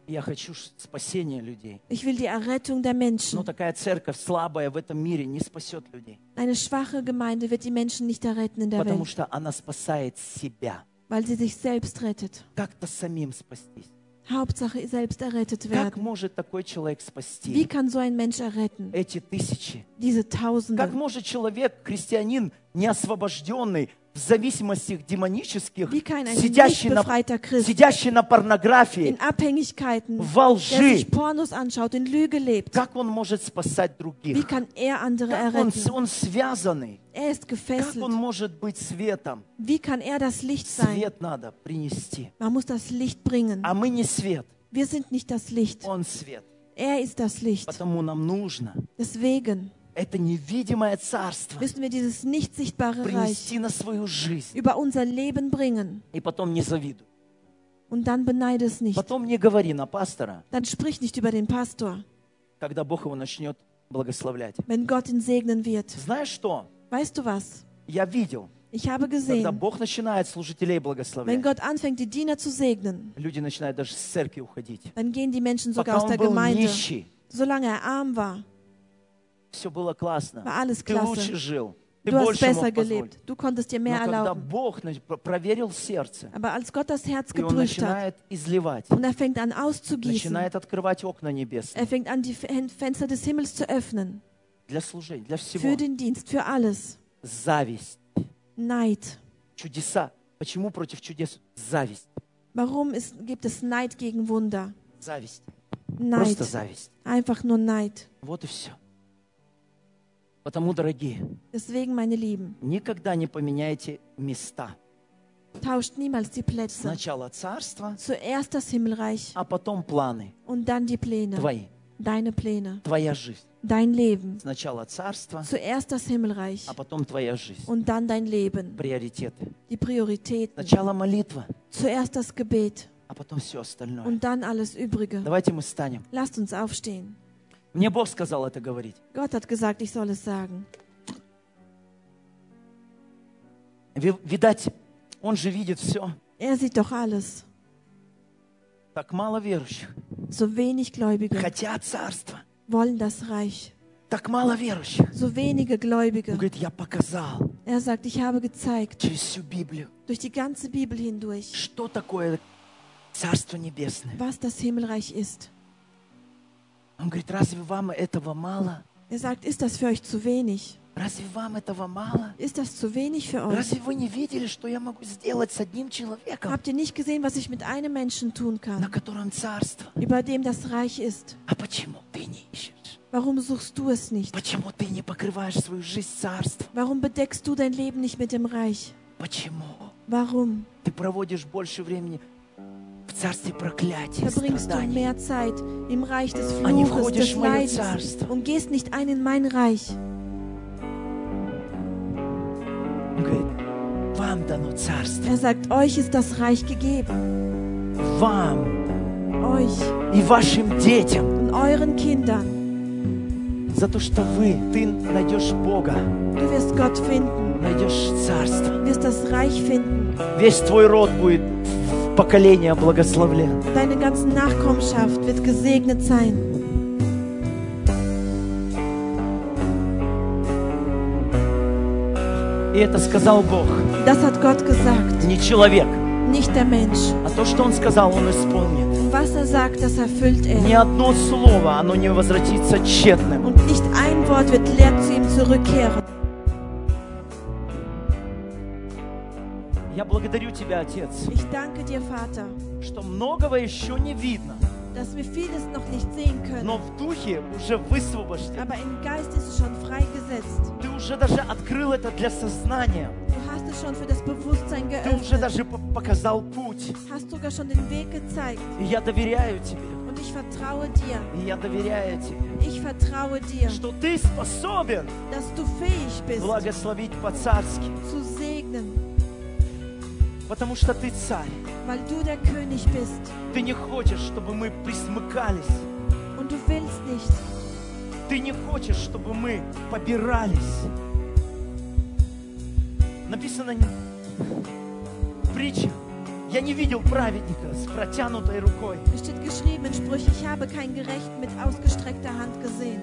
Я хочу ш- спасения людей. Ich will die Errettung der Но Menschen. такая церковь слабая в этом мире не спасет людей. Eine schwache Gemeinde wird die Menschen nicht erretten in der Потому Welt, что она спасает себя. weil sie sich selbst rettet. Как-то самим спастись. Hauptsache selbst errettet Как werden. может такой человек Wie спасти kann so ein Mensch erretten? эти тысячи? Diese Как Tausende. может человек, христианин, не освобожденный, в зависимостях демонических, Wie kann ein nicht сидящий на, befreiter Christ сидящий на порнографии, in Abhängigkeiten, во der лжи, sich Pornos anschaut, in Lüge lebt, как он может спасать wie других? kann er andere Как он, erretten? он связанный? Er ist Как gefesselt. он может быть светом? Wie kann er das Licht sein? Свет надо принести. Man muss das Licht bringen. А мы не свет, Wir sind nicht das Licht. он свет. Er ist das Licht. Потому нам нужно Deswegen это невидимое царство müssen wir dieses nicht sichtbare Reich принести на свою жизнь. über unser Leben bringen. И потом не завидуй. Und dann beneide es nicht. Потом не говори на пастора, Dann sprich nicht über den Pastor, когда Бог его начнет благословлять. wenn Gott ihn segnen wird. Знаешь что? Weißt du was? Я видел, Ich habe когда gesehen, Бог начинает служителей wenn благословлять, Gott anfängt, die Diener zu segnen, люди начинают даже с церкви уходить. dann gehen die Menschen sogar Пока aus он der был Gemeinde. нищий, Solange er arm war, все было классно. war alles Ты лучше klasse. жил. Ты Du hast больше besser мог позволить. gelebt. Du konntest dir Но mehr когда erlauben. Бог нач- про- проверил сердце, Aber als Gott das Herz и Он geprüft hat начинает изливать, und er fängt an auszugießen, начинает открывать окна небесные er fängt an, die Fen- Fenster des Himmels zu öffnen, для служения, для всего. für den Dienst, für alles. Зависть, Neid. чудеса. Почему против чудес? Зависть. Warum ist, gibt es Neid gegen Wunder? Зависть. Neid. Просто зависть. Einfach nur Neid. Вот и все. Потому, дорогие, Deswegen, meine Lieben, никогда не поменяйте места. tauscht niemals die Plätze. Сначала царство, Zuerst das Himmelreich а потом планы und dann die Pläne. твои, Deine Pläne. твоя жизнь. Dein Leben. Сначала царство, Zuerst das Himmelreich а потом твоя жизнь. und dann dein Leben. Приоритеты. Die Prioritäten. Сначала молитва, Zuerst das Gebet а потом все остальное. und dann alles Übrige. Давайте мы станем. Lasst uns aufstehen. Мне Бог сказал это говорить. Gott hat gesagt, ich soll es sagen. Ви- Видать, Он же видит все. Er sieht doch alles. Так мало верующих. So wenig Gläubige Хотят царства. wollen das Reich. Так мало верующих. So wenige Он Gläubige. говорит, я показал Er sagt, ich habe gezeigt, через всю Библию, durch die ganze Bibel hindurch, что такое Царство Небесное. was das Himmelreich ist. Он говорит, разве вам этого мало? Er sagt, ist das für euch zu wenig? Разве вам этого мало? Ist das zu wenig für euch? Разве вы не видели, что я могу сделать с одним человеком, Habt ihr nicht gesehen, was ich mit einem Menschen tun на kann, котором царство? über dem das Reich ist? А почему ты не ищешь? Warum suchst du es nicht? Почему ты не покрываешь свою жизнь царством? Warum bedeckst du dein Leben nicht mit dem Reich? Почему? Warum Ты проводишь больше времени в царстве проклятия, verbringst du страданий. mehr Zeit im Reich des А не Fluches, входишь des в мое Leidens царство. und gehst nicht ein in mein Reich? Он говорит, вам дано царство. Er sagt, euch ist das Reich gegeben. Вам Euch и вашим детям. und euren Kindern. За то, что вы, ты найдешь Бога, Du wirst Gott finden, найдешь царство. wirst das Reich finden. Весь твой род будет в поколение благословлен. Deine ganze Nachkommenschaft wird gesegnet sein. И это сказал Бог, Das hat Gott gesagt, не человек. nicht der Mensch. А то, что Он сказал, Он исполнит. Und was er sagt, das erfüllt Ни er. одно слово, оно не возвратится тщетным. Und nicht ein Wort wird leer zu ihm zurückkehren. Я благодарю Тебя, Отец, Ich danke dir, Vater, что многого еще не видно, dass wir vieles noch nicht sehen können. но в духе уже высвобожден. Aber im Geist ist es schon freigesetzt. Ты уже даже открыл это для сознания. Du hast es schon für das Bewusstsein Ты уже geöffnet. даже по- показал путь. Hast sogar schon den Weg gezeigt. И я доверяю Тебе. Und ich vertraue dir. И я доверяю Тебе, Ich vertraue dir, что Ты способен dass du fähig bist, благословить по-царски, zu segnen, потому что Ты царь. weil du der König bist. Ты не хочешь, чтобы мы присмыкались. Und du willst nicht, Ты не хочешь, чтобы мы побирались. Написано в притчах, Я не видел праведника с протянутой рукой. Es steht geschrieben in Sprüchen, ich habe keinen Gerechten mit ausgestreckter Hand gesehen.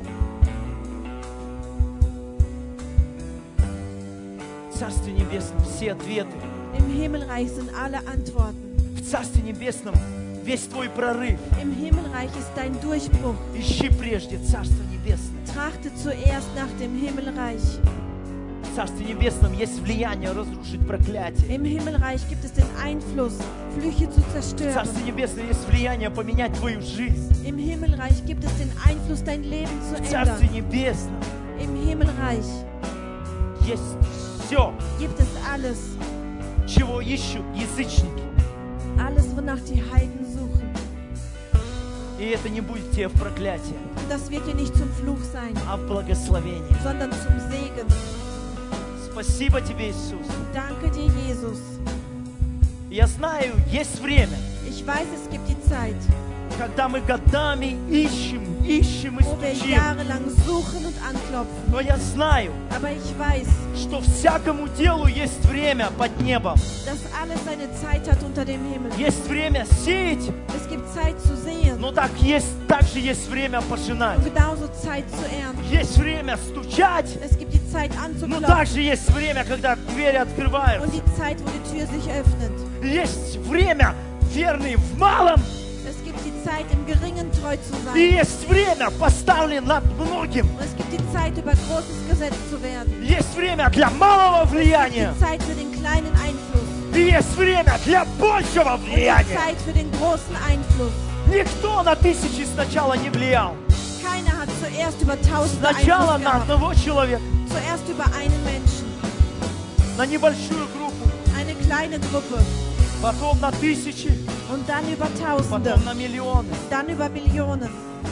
В Царстве Небесном все ответы. Im Himmelreich sind alle Antworten. В Царстве Небесном весь твой прорыв. Im Himmelreich ist dein Durchbruch. Ищи прежде Царство Небесное. Trachte zuerst nach dem Himmelreich. В Царстве Небесном есть влияние разрушить проклятие. Im Himmelreich gibt es den Einfluss, Flüche zu В zerstören. Царстве Небесном есть влияние поменять твою жизнь. Im Himmelreich gibt es den Einfluss, dein Leben zu В Царстве ändern. Небесном Im Himmelreich есть все, gibt es alles. чего ищут язычники. Alles, wonach die Heiden suchen. И это не будет тебе в проклятие, Und das wird dir nicht zum Fluch sein, а в благословение. sondern zum Segen. Спасибо тебе, Иисус. Danke dir, Jesus. Я знаю, есть время, Ich weiß, es gibt die Zeit, когда мы годами ищем, ищем и wo wir стучим. jahrelang suchen und anklopfen. Но я знаю, Aber ich weiß, что всякому делу есть время под небом. dass alles seine Zeit hat unter dem Himmel. Есть время сеять, Es gibt Zeit zu sehen но так есть, также есть время пожинать. und genauso Zeit zu ernten. Есть время стучать, Es gibt die Zeit но anzuklopfen также есть время, когда двери открываются. und die Zeit, wo die Tür sich öffnet. Есть время верный в малом, Es gibt die Zeit, im Geringen treu zu и sein. есть время поставлен над многим. Und es gibt die Zeit, über Großes gesetzt zu werden. Есть время для малого Es gibt влияния, die Zeit für den kleinen Einfluss и есть время для большего und die влияния. Zeit für den großen Einfluss. Никто на тысячи сначала не влиял. Keiner hat zuerst über Tausende Сначала Einfluss на gehabt. одного человека, Zuerst über einen Menschen, на небольшую группу, eine kleine Gruppe потом на тысячи, und dann über Tausende, потом на миллионы. dann über Millionen.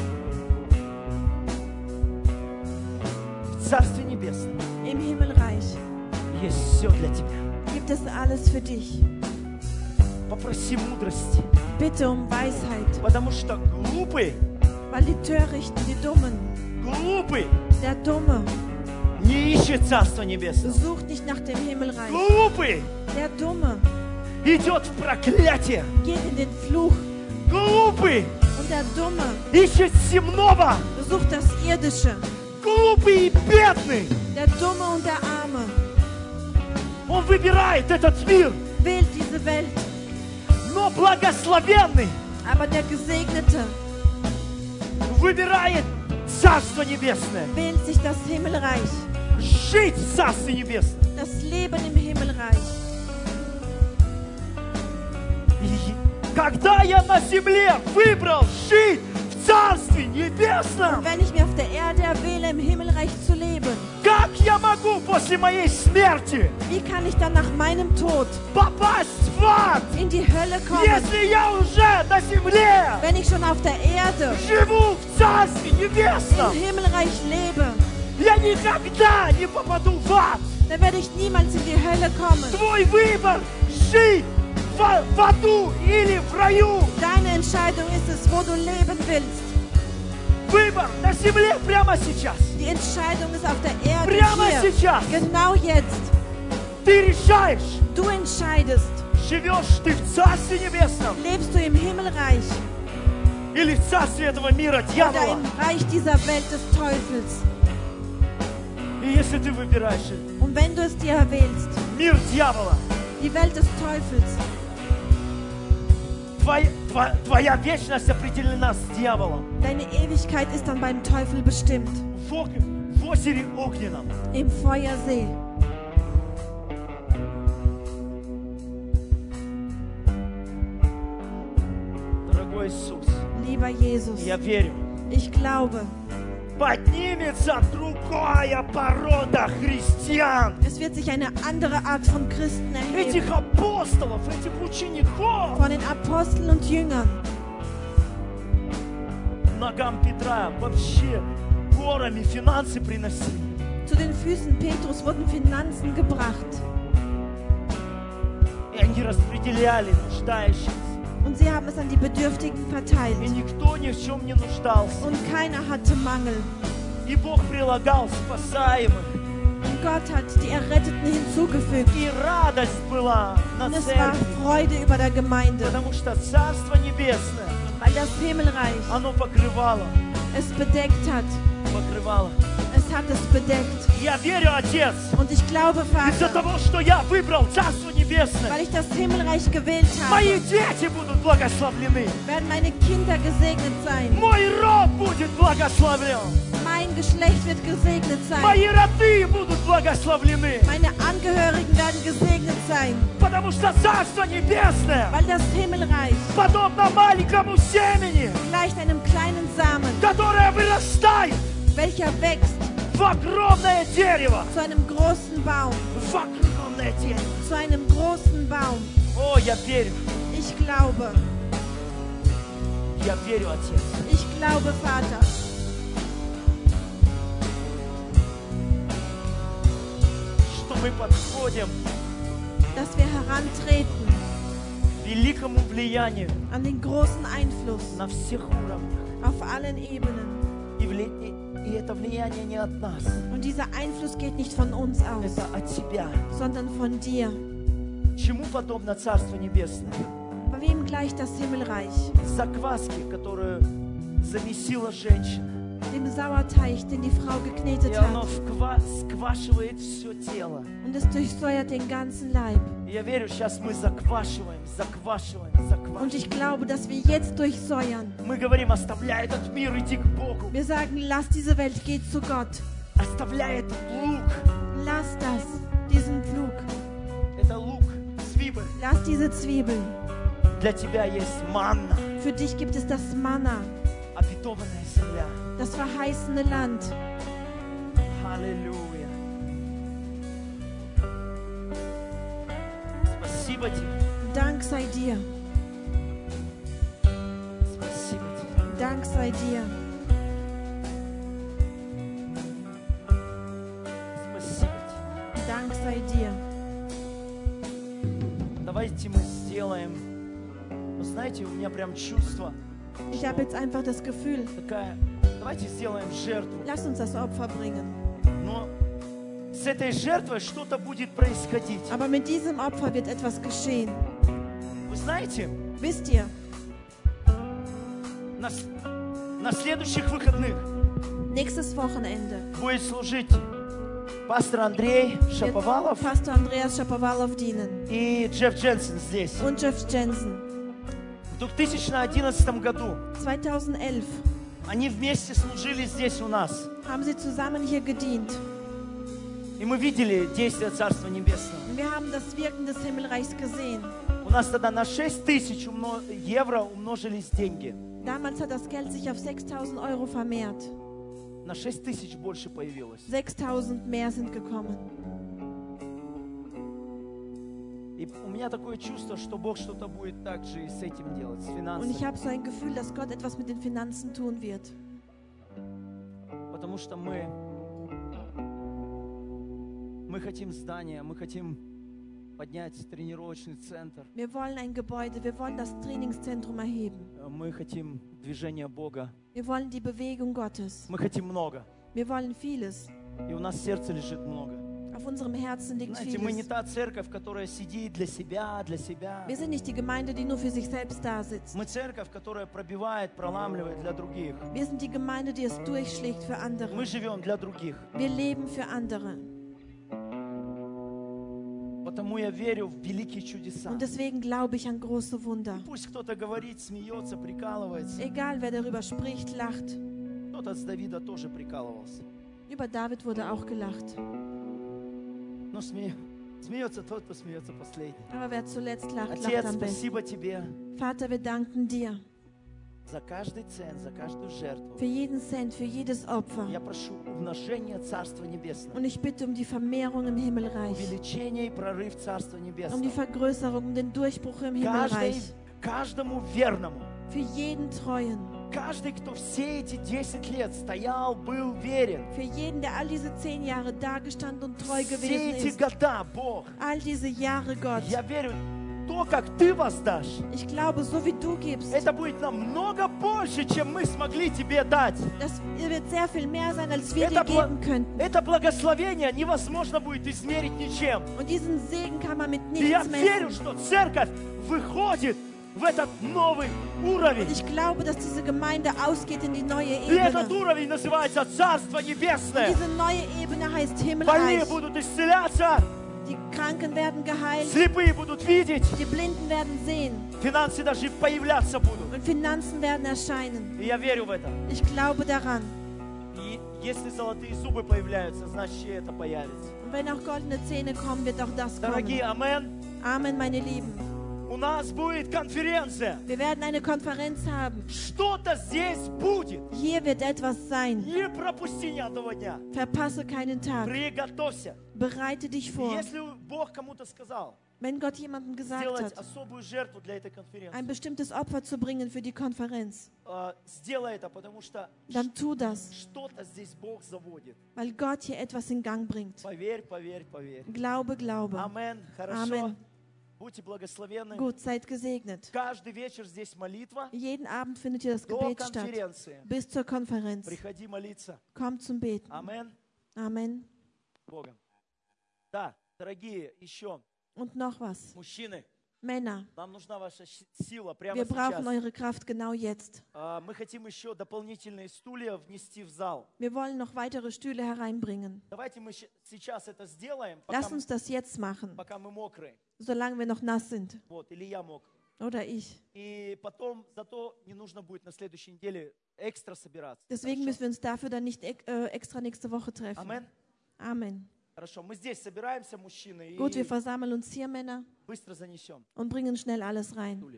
В Царстве Небесном Im Himmelreich есть все для тебя. gibt es alles für dich. Попроси мудрости, Bitte um Weisheit, потому что глупый, weil die Törichten, die Dummen, глупый der Dumme не ищет Царство Небесное. sucht nicht nach dem Himmelreich. Глупый Der Dumme идет в проклятие. geht in den Fluch Глупый und der Dumme ищет земного. sucht das Irdische. Глупый и бедный. Der Dumme und der Arme Он выбирает этот мир. wählt diese Welt, Но благословенный aber der Gesegnete выбирает Царство Небесное. wählt sich das Himmelreich, Жить в Царстве Небесном. das Leben im Himmelreich. И когда я на земле выбрал жить в Царстве Небесном, Und wenn ich mir auf der Erde erwähle, im Himmelreich zu leben, как я могу после моей смерти wie kann ich dann nach meinem Tod попасть в ад, in die Hölle kommen, если я уже на земле wenn ich schon auf der Erde живу в Царстве Небесном? im Himmelreich lebe? Я никогда не попаду в ад. Dann werde ich niemals in die Hölle kommen. Твой выбор жить в, в аду или в раю. Deine Entscheidung ist es, wo du leben willst. Выбор на земле прямо сейчас. Die Entscheidung ist auf der Erde Прямо hier. сейчас. Genau jetzt. Ты решаешь, Du entscheidest, живешь ты в Царстве Небесном lebst du im Himmelreich или в Царстве этого мира oder дьявола. im Reich dieser Welt des Teufels. И если ты выбираешь Und wenn du es dir erwählst, мир дьявола, die Welt des Teufels, твоя, твоя, твоя вечность определена с дьяволом. deine Ewigkeit ist dann beim Teufel bestimmt. В, ог- в озере огненном. Im Feuersee. Дорогой Иисус, Lieber Jesus, я верю, ich glaube, поднимется другая порода христиан. es wird sich eine andere Art von Christen Этих erheben. апостолов, этих учеников. Von den Aposteln und Jüngern. Ногам Петра вообще горами финансы приносили. Zu den Füßen Petrus wurden Finanzen gebracht. И они распределяли нуждающихся. Und sie haben es an die Bedürftigen И verteilt. никто ни в чем не нуждался. Und keiner hatte Mangel. И Бог прилагал спасаемых. Und Gott hat die Erretteten hinzugefügt. И радость была на Und es war церкви. Freude über der Gemeinde, Потому что Царство Небесное, weil das Himmelreich оно покрывало, es bedeckt hat. покрывало. Es hat es bedeckt. Я верю, Отец, Und ich glaube, из-за Vater, того, что я выбрал Царство Небесное, weil ich das Himmelreich gewählt мои habe, дети будут благословлены. werden meine Kinder gesegnet sein. Мой род будет благословлен. Mein Geschlecht wird gesegnet sein. Мои роды будут благословлены. Meine Angehörigen werden gesegnet sein, Потому что Царство Небесное weil das Himmelreich подобно маленькому семени, gleicht einem kleinen Samen, которое вырастает welcher wächst в огромное дерево. zu einem großen Baum, В огромное дерево. zu einem großen Baum. О, я верю. Ich glaube, Я верю, Отец. ich glaube, Vater, Что мы подходим dass wir herantreten к великому влиянию an den großen Einfluss на всех уровнях. auf allen Ebenen. И, вли... и, и это влияние не от нас. Und dieser Einfluss geht nicht von uns aus, Это от Тебя. sondern von dir. Чему подобно Царство Небесное? Bei wem gleicht das Himmelreich? Закваске, которую замесила женщина. Dem Sauerteig, den die Frau И geknetet оно hat. вква... сквашивает все тело. Und es durchsäuert den ganzen Leib. И я верю, сейчас мы заквашиваем, заквашиваем, Und ich заквашиваем. glaube, dass wir jetzt durchsäuern. Мы говорим, оставляй этот мир, иди к Богу. Wir sagen, lass diese Welt, geht zu Gott. Оставляй этот лук. Lass das, diesen Flug. Это лук, свибы. Lass diese Zwiebeln. Для тебя есть манна, Für dich gibt es das Manna, обетованная земля. das verheißene Land. Аллилуйя. Спасибо тебе. Dank sei dir. Спасибо тебе. Dank sei dir. Спасибо тебе. Dank sei dir. Давайте мы сделаем. Вы знаете, у меня прям чувство Ich habe jetzt einfach das Gefühl, такая. Давайте сделаем жертву. lass uns das Opfer bringen. Но с этой жертвой что-то будет происходить. Aber mit diesem Opfer wird etwas geschehen. Вы знаете, Wisst ihr, на, с- на следующих выходных nächstes Wochenende будет служить пастор Андрей wird Шаповалов Pastor Andreas Shapovalov dienen и Джефф Дженсен здесь. und Jeff Jensen. В две тысячи одиннадцатом году zweitausendelf они вместе служили здесь у нас. haben sie zusammen hier gedient. И мы видели действие Царства Небесного. Und wir haben das Wirken des Himmelreichs gesehen. У нас тогда на шесть тысяч умно- евро умножились деньги. Damals hat das Geld sich auf sechstausend Euro vermehrt. На шесть тысяч больше появилось. sechstausend mehr sind gekommen. И у меня такое чувство, что Бог что-то будет так же и с этим делать, с Und ich финансами. habe so ein Gefühl, dass Gott etwas mit den Finanzen tun wird. Потому что мы, мы хотим здание, мы хотим поднять тренировочный центр. Wir wollen ein Gebäude, wir wollen das Trainingszentrum erheben. Мы хотим движение Бога. Wir wollen die Bewegung Gottes. Мы хотим много. Wir wollen vieles. И у нас в сердце лежит много. Auf unserem Herzen liegt Знаете, мы не vieles. та церковь, которая сидит для себя, для себя. Wir sind nicht die Gemeinde, die nur für sich selbst da sitzt. Мы церковь, которая пробивает, проламливает для других. Wir sind die Gemeinde, die es durchschlägt für andere. Мы живем для других. Wir leben für andere. Потому я верю в великие чудеса. Und deswegen glaube ich an große Wunder. Пусть кто-то говорит, смеется, прикалывается. Egal, wer darüber spricht, lacht. Кто-то с Давида тоже прикалывался. Über David wurde auch gelacht. Но сме... смеется тот, кто смеется последний. Aber wer zuletzt lacht, lacht Отец, am besten. спасибо тебе Vater, wir danken dir за каждый цент, за каждую жертву. für jeden Cent, für jedes Opfer. Я прошу умножения Царства Небесного, Und ich bitte um die Vermehrung im Himmelreich, увеличение и прорыв Царства um die Небесного. Vergrößerung, um den Durchbruch im Каждый, Himmelreich. каждому верному, Für jeden Treuen, каждый, кто все эти десять лет стоял, был верен. für jeden, der all diese zehn Jahre dagestanden und treu Все gewesen эти ist. года, Бог, All diese Jahre, Gott. я верю, то, как ты воздашь, Ich glaube, so wie du gibst, это будет намного больше, чем мы смогли тебе дать. das wird sehr viel mehr sein, als wir Это, dir бла- geben könnten. это благословение невозможно будет измерить ничем. Und diesen Segen kann man mit И я nichts верю, messen. что церковь выходит в этот новый уровень. Und ich glaube, dass diese Gemeinde ausgeht in die neue И этот Ebene. уровень называется Царство Und Небесное. diese neue Ebene heißt Больные Himmelreich. будут исцеляться, Die Kranken werden geheilt, слепые будут видеть, die Blinden werden sehen финансы даже появляться будут. und Finanzen werden erscheinen. И я верю в это. Ich glaube daran. И если золотые зубы появляются, значит и это появится. Und wenn auch goldene Zähne kommen, wird auch das Дорогие, kommen. амен. Amen, meine Lieben. У нас будет конференция. Wir werden eine Konferenz haben. Что-то здесь будет. Hier wird etwas sein. Не пропусти ни одного дня. Verpasse keinen Tag. Приготовься. Bereite dich vor. Если Бог кому-то сказал Wenn Gott jemandem gesagt сделать hat, особую жертву для этой ein конференции, bestimmtes Opfer zu bringen für die Konferenz, э, сделай это, потому что dann tu das, что-то здесь Бог заводит. weil Gott hier etwas in Gang bringt. Поверь, поверь, поверь. Glaube, glaube. Амен. Хорошо. Amen. Будьте благословенны. Gut, seid gesegnet. Каждый вечер здесь молитва. Jeden Abend findet hier das До Gebet statt. конференции. Bis zur Konferenz. Приходи молиться. Kommt zum Beten. Амен. Amen. Богом. Да, дорогие, еще Und noch was. мужчины, Männer, нам нужна ваша щ- сила прямо wir brauchen сейчас. eure Kraft genau jetzt. А, Мы хотим еще дополнительные стулья внести в зал. Wir wollen noch weitere Stühle hereinbringen. Давайте мы щ- сейчас это сделаем, Lass пока, uns das jetzt machen, пока мы мокрые. solange wir noch nass sind. Вот, или я мокрый. Oder ich. И потом, зато не нужно будет на следующей неделе экстра собираться. Deswegen Хорошо? müssen wir uns dafür dann nicht ex- äh, extra nächste Woche treffen. Амен. Amen. Хорошо, мы здесь собираемся, мужчины, Gut, wir и versammeln uns hier, Männer, быстро занесем und bringen schnell alles rein. стулья.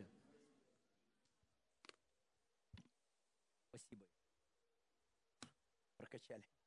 Спасибо. Прокачали.